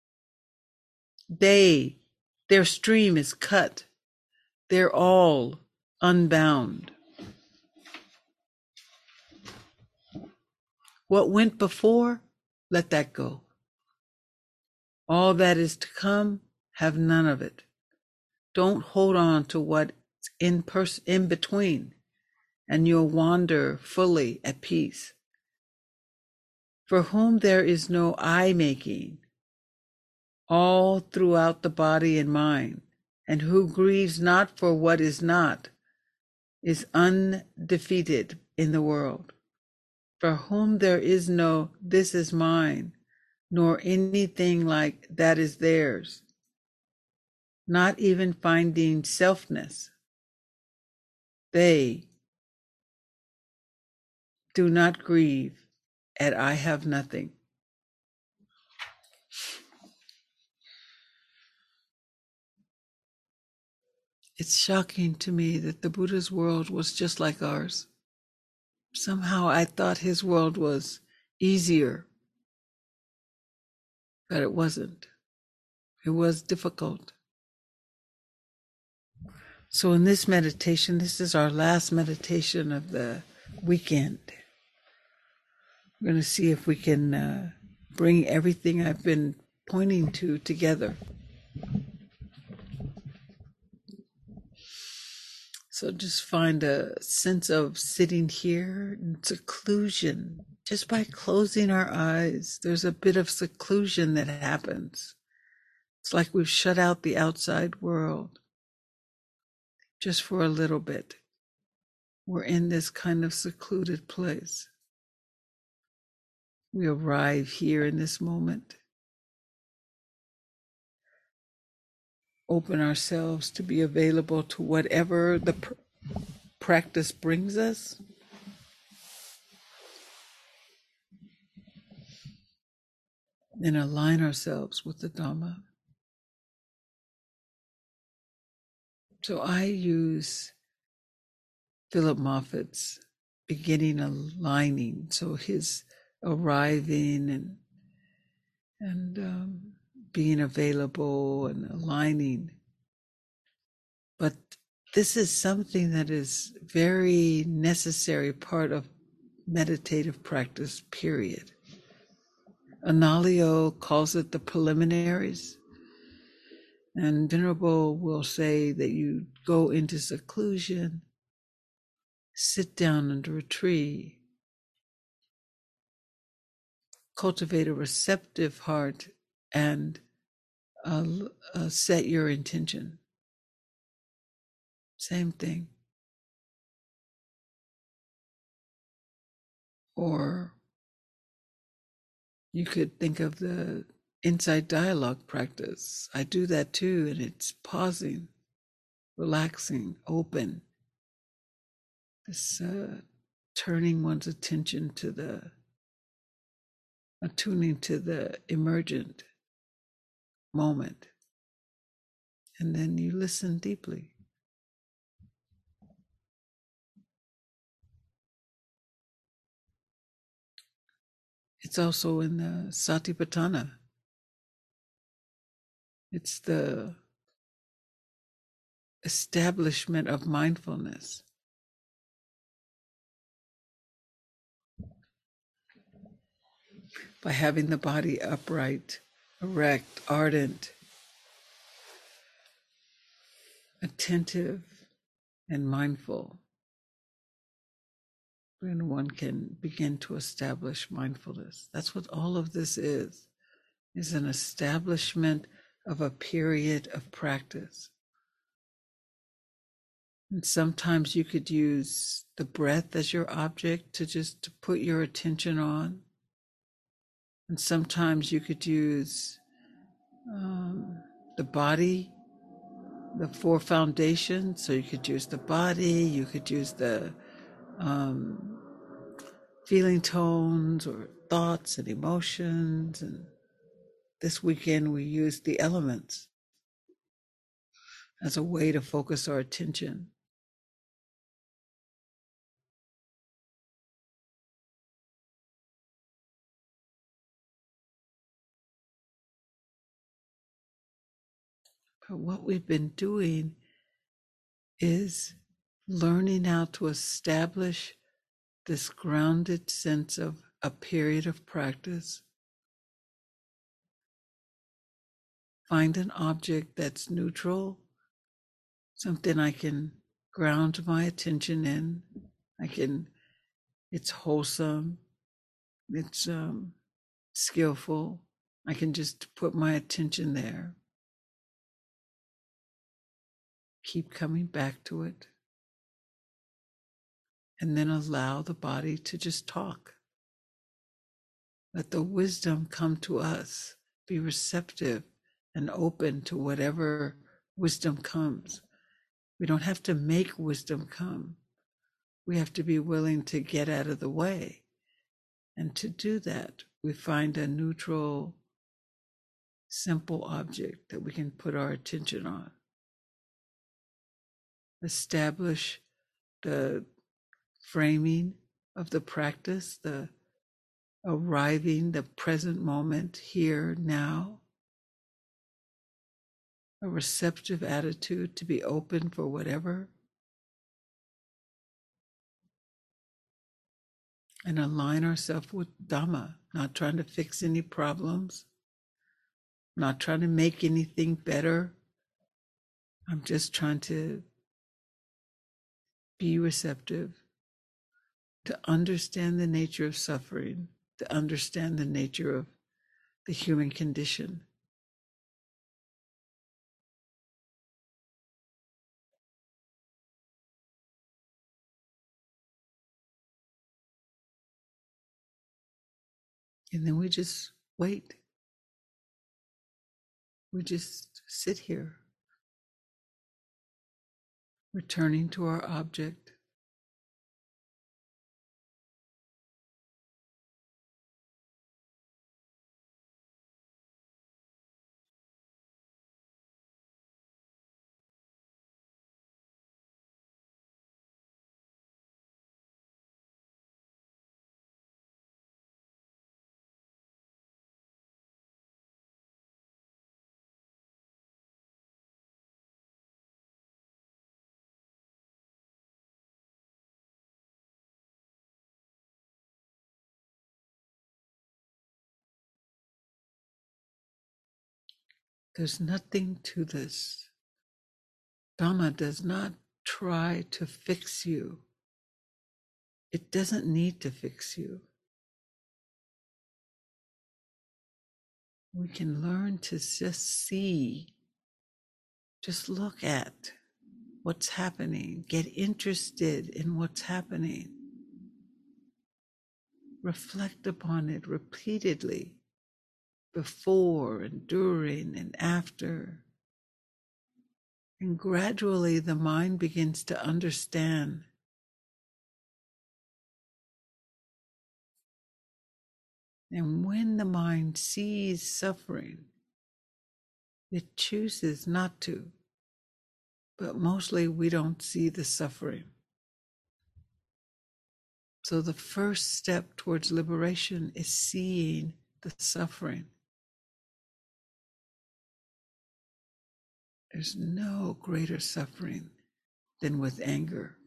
They, their stream is cut, they're all unbound. What went before, let that go. All that is to come, have none of it. Don't hold on to what's in, pers- in between, and you'll wander fully at peace. For whom there is no I-making, all throughout the body and mind, and who grieves not for what is not, is undefeated in the world. For whom there is no this is mine, nor anything like that is theirs, not even finding selfness, they do not grieve at I have nothing. It's shocking to me that the Buddha's world was just like ours. Somehow I thought his world was easier, but it wasn't. It was difficult. So in this meditation, this is our last meditation of the weekend. We're going to see if we can uh, bring everything I've been pointing to together. So just find a sense of sitting here in seclusion, Just by closing our eyes, there's a bit of seclusion that happens. It's like we've shut out the outside world just for a little bit. We're in this kind of secluded place. We arrive here in this moment, open ourselves to be available to whatever the pr- practice brings us. And align ourselves with the Dhamma. So I use Philip Moffat's beginning aligning, so his arriving and and um, being available and aligning. But this is something that is very necessary part of meditative practice, period. Analayo calls it the preliminaries. And Venerable will say that you go into seclusion, sit down under a tree, cultivate a receptive heart, and uh, uh, set your intention. Same thing. Or you could think of the inside dialogue practice. I do that too, and it's pausing, relaxing, open. This uh, turning one's attention to the, attuning to the emergent moment. And then you listen deeply. It's also in the Satipatthana. It's the establishment of mindfulness. By having the body upright, erect, ardent, attentive, and mindful, then one can begin to establish mindfulness. That's what all of this is, is an establishment of a period of practice. And sometimes you could use the breath as your object to just to put your attention on. And sometimes you could use um, the body, the four foundations. So you could use the body, you could use the um, feeling tones or thoughts and emotions. And this weekend we used the elements as a way to focus our attention. But what we've been doing is learning how to establish this grounded sense of a period of practice. Find an object that's neutral, something I can ground my attention in. I can, it's wholesome, it's um, skillful. I can just put my attention there. Keep coming back to it. And then allow the body to just talk. Let the wisdom come to us. Be receptive and open to whatever wisdom comes. We don't have to make wisdom come. We have to be willing to get out of the way. And to do that, we find a neutral, simple object that we can put our attention on. Establish the framing of the practice, the arriving, the present moment, here, now. A receptive attitude to be open for whatever. And align ourselves with Dhamma, not trying to fix any problems, not trying to make anything better. I'm just trying to be receptive, to understand the nature of suffering, to understand the nature of the human condition. And then we just wait. We just sit here, returning to our object. There's nothing to this. Dhamma does not try to fix you. It doesn't need to fix you. We can learn to just see, just look at what's happening, get interested in what's happening, reflect upon it repeatedly, before and during and after. And gradually the mind begins to understand. And when the mind sees suffering, it chooses not to. But mostly we don't see the suffering. So the first step towards liberation is seeing the suffering. There's no greater suffering than with anger.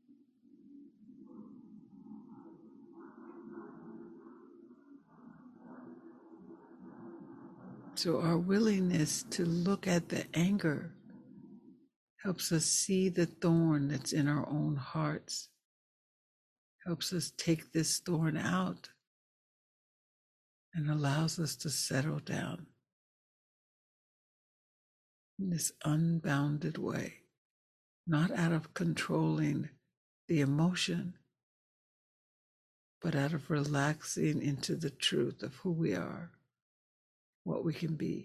So our willingness to look at the anger helps us see the thorn that's in our own hearts, helps us take this thorn out, and allows us to settle down in this unbounded way, not out of controlling the emotion, but out of relaxing into the truth of who we are, what we can be.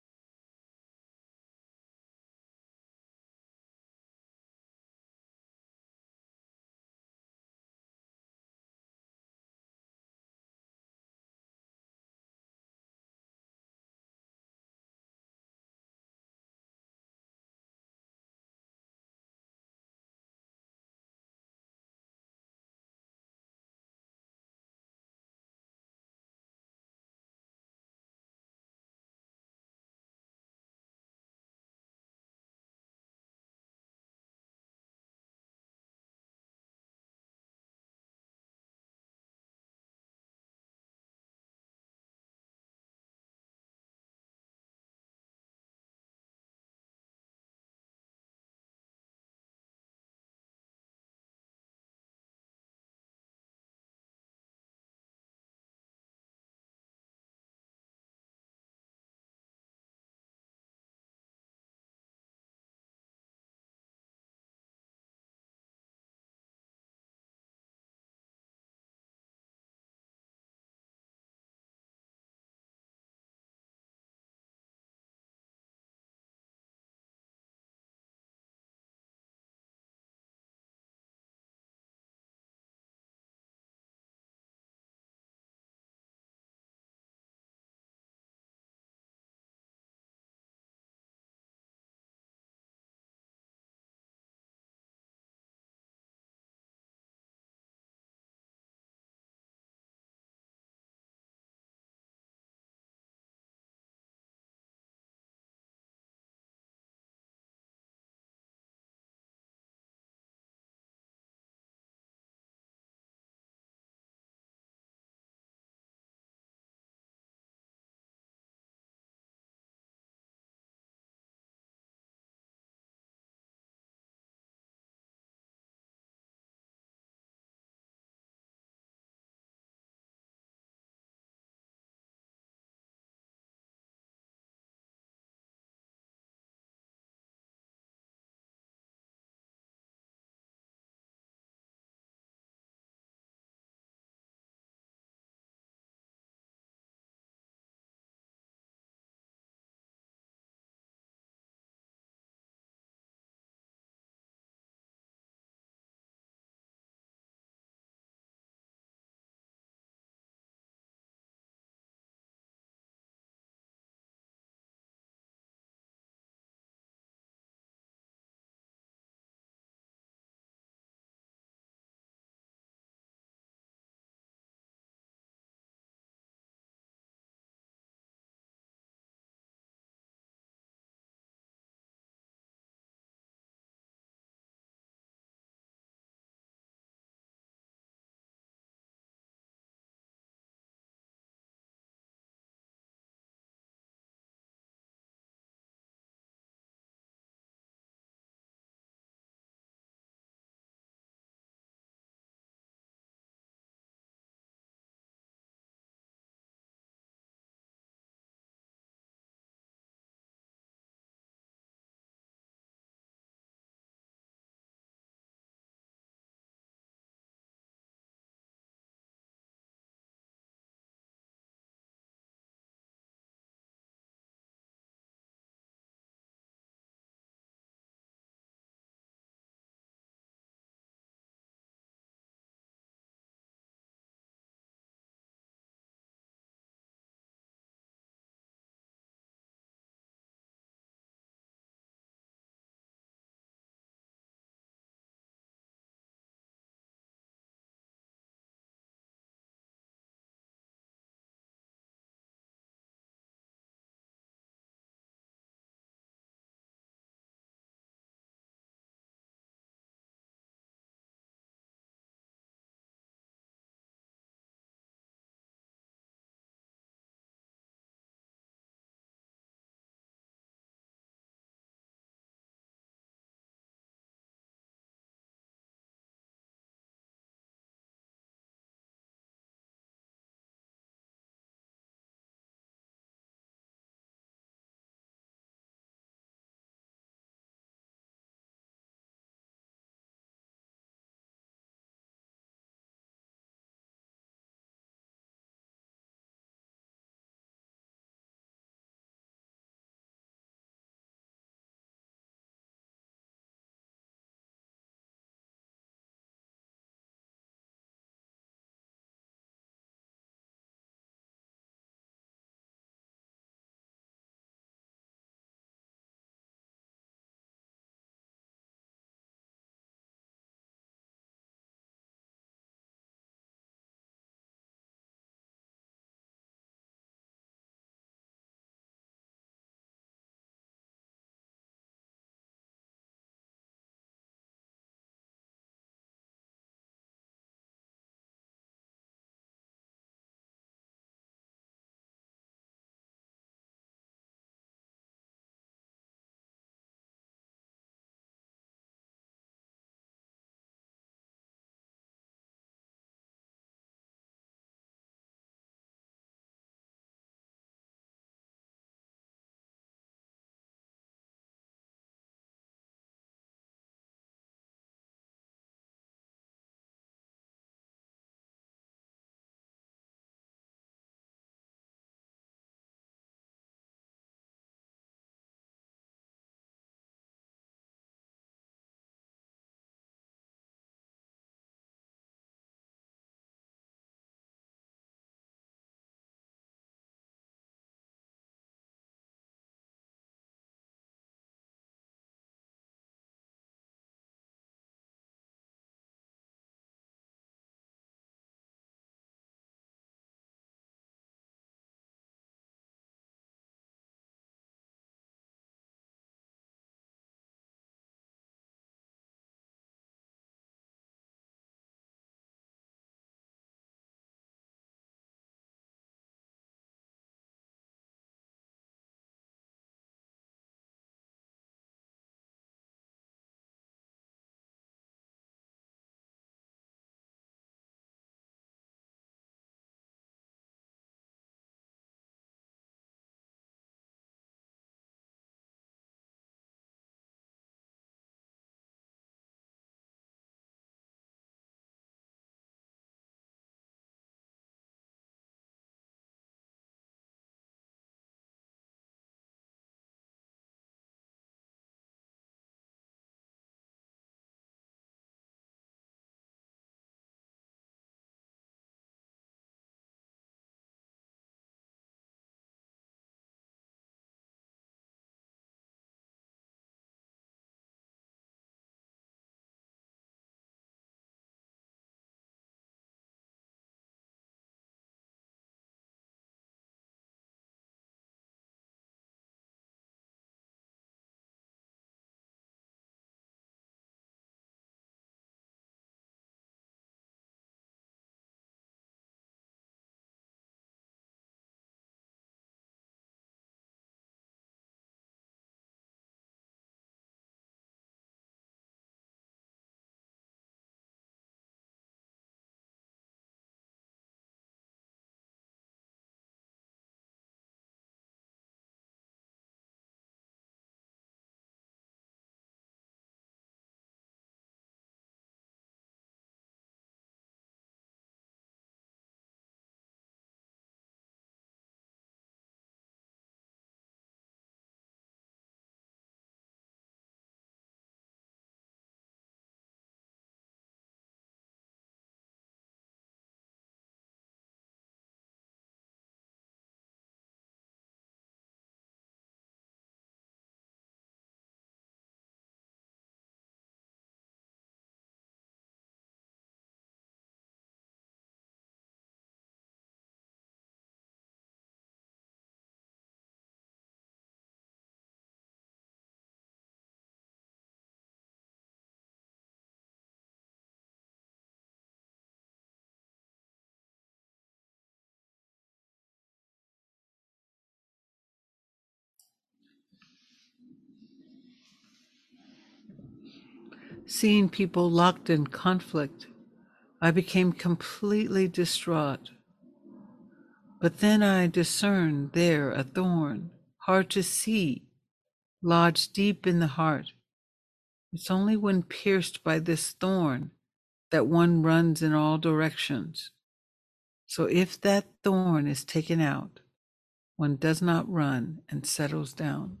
Seeing people locked in conflict, I became completely distraught. But then I discerned there a thorn, hard to see, lodged deep in the heart. It's only when pierced by this thorn that one runs in all directions. So if that thorn is taken out, one does not run and settles down.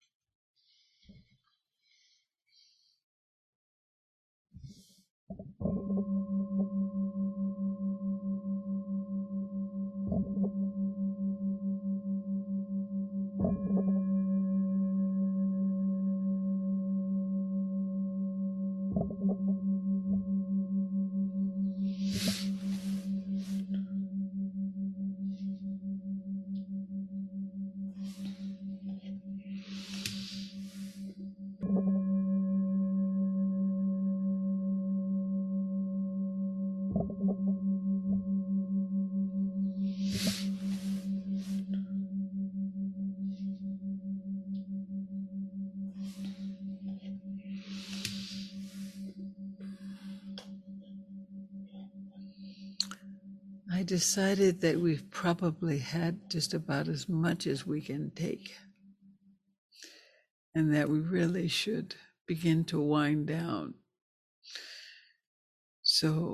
I decided that we've probably had just about as much as we can take, and that we really should begin to wind down. So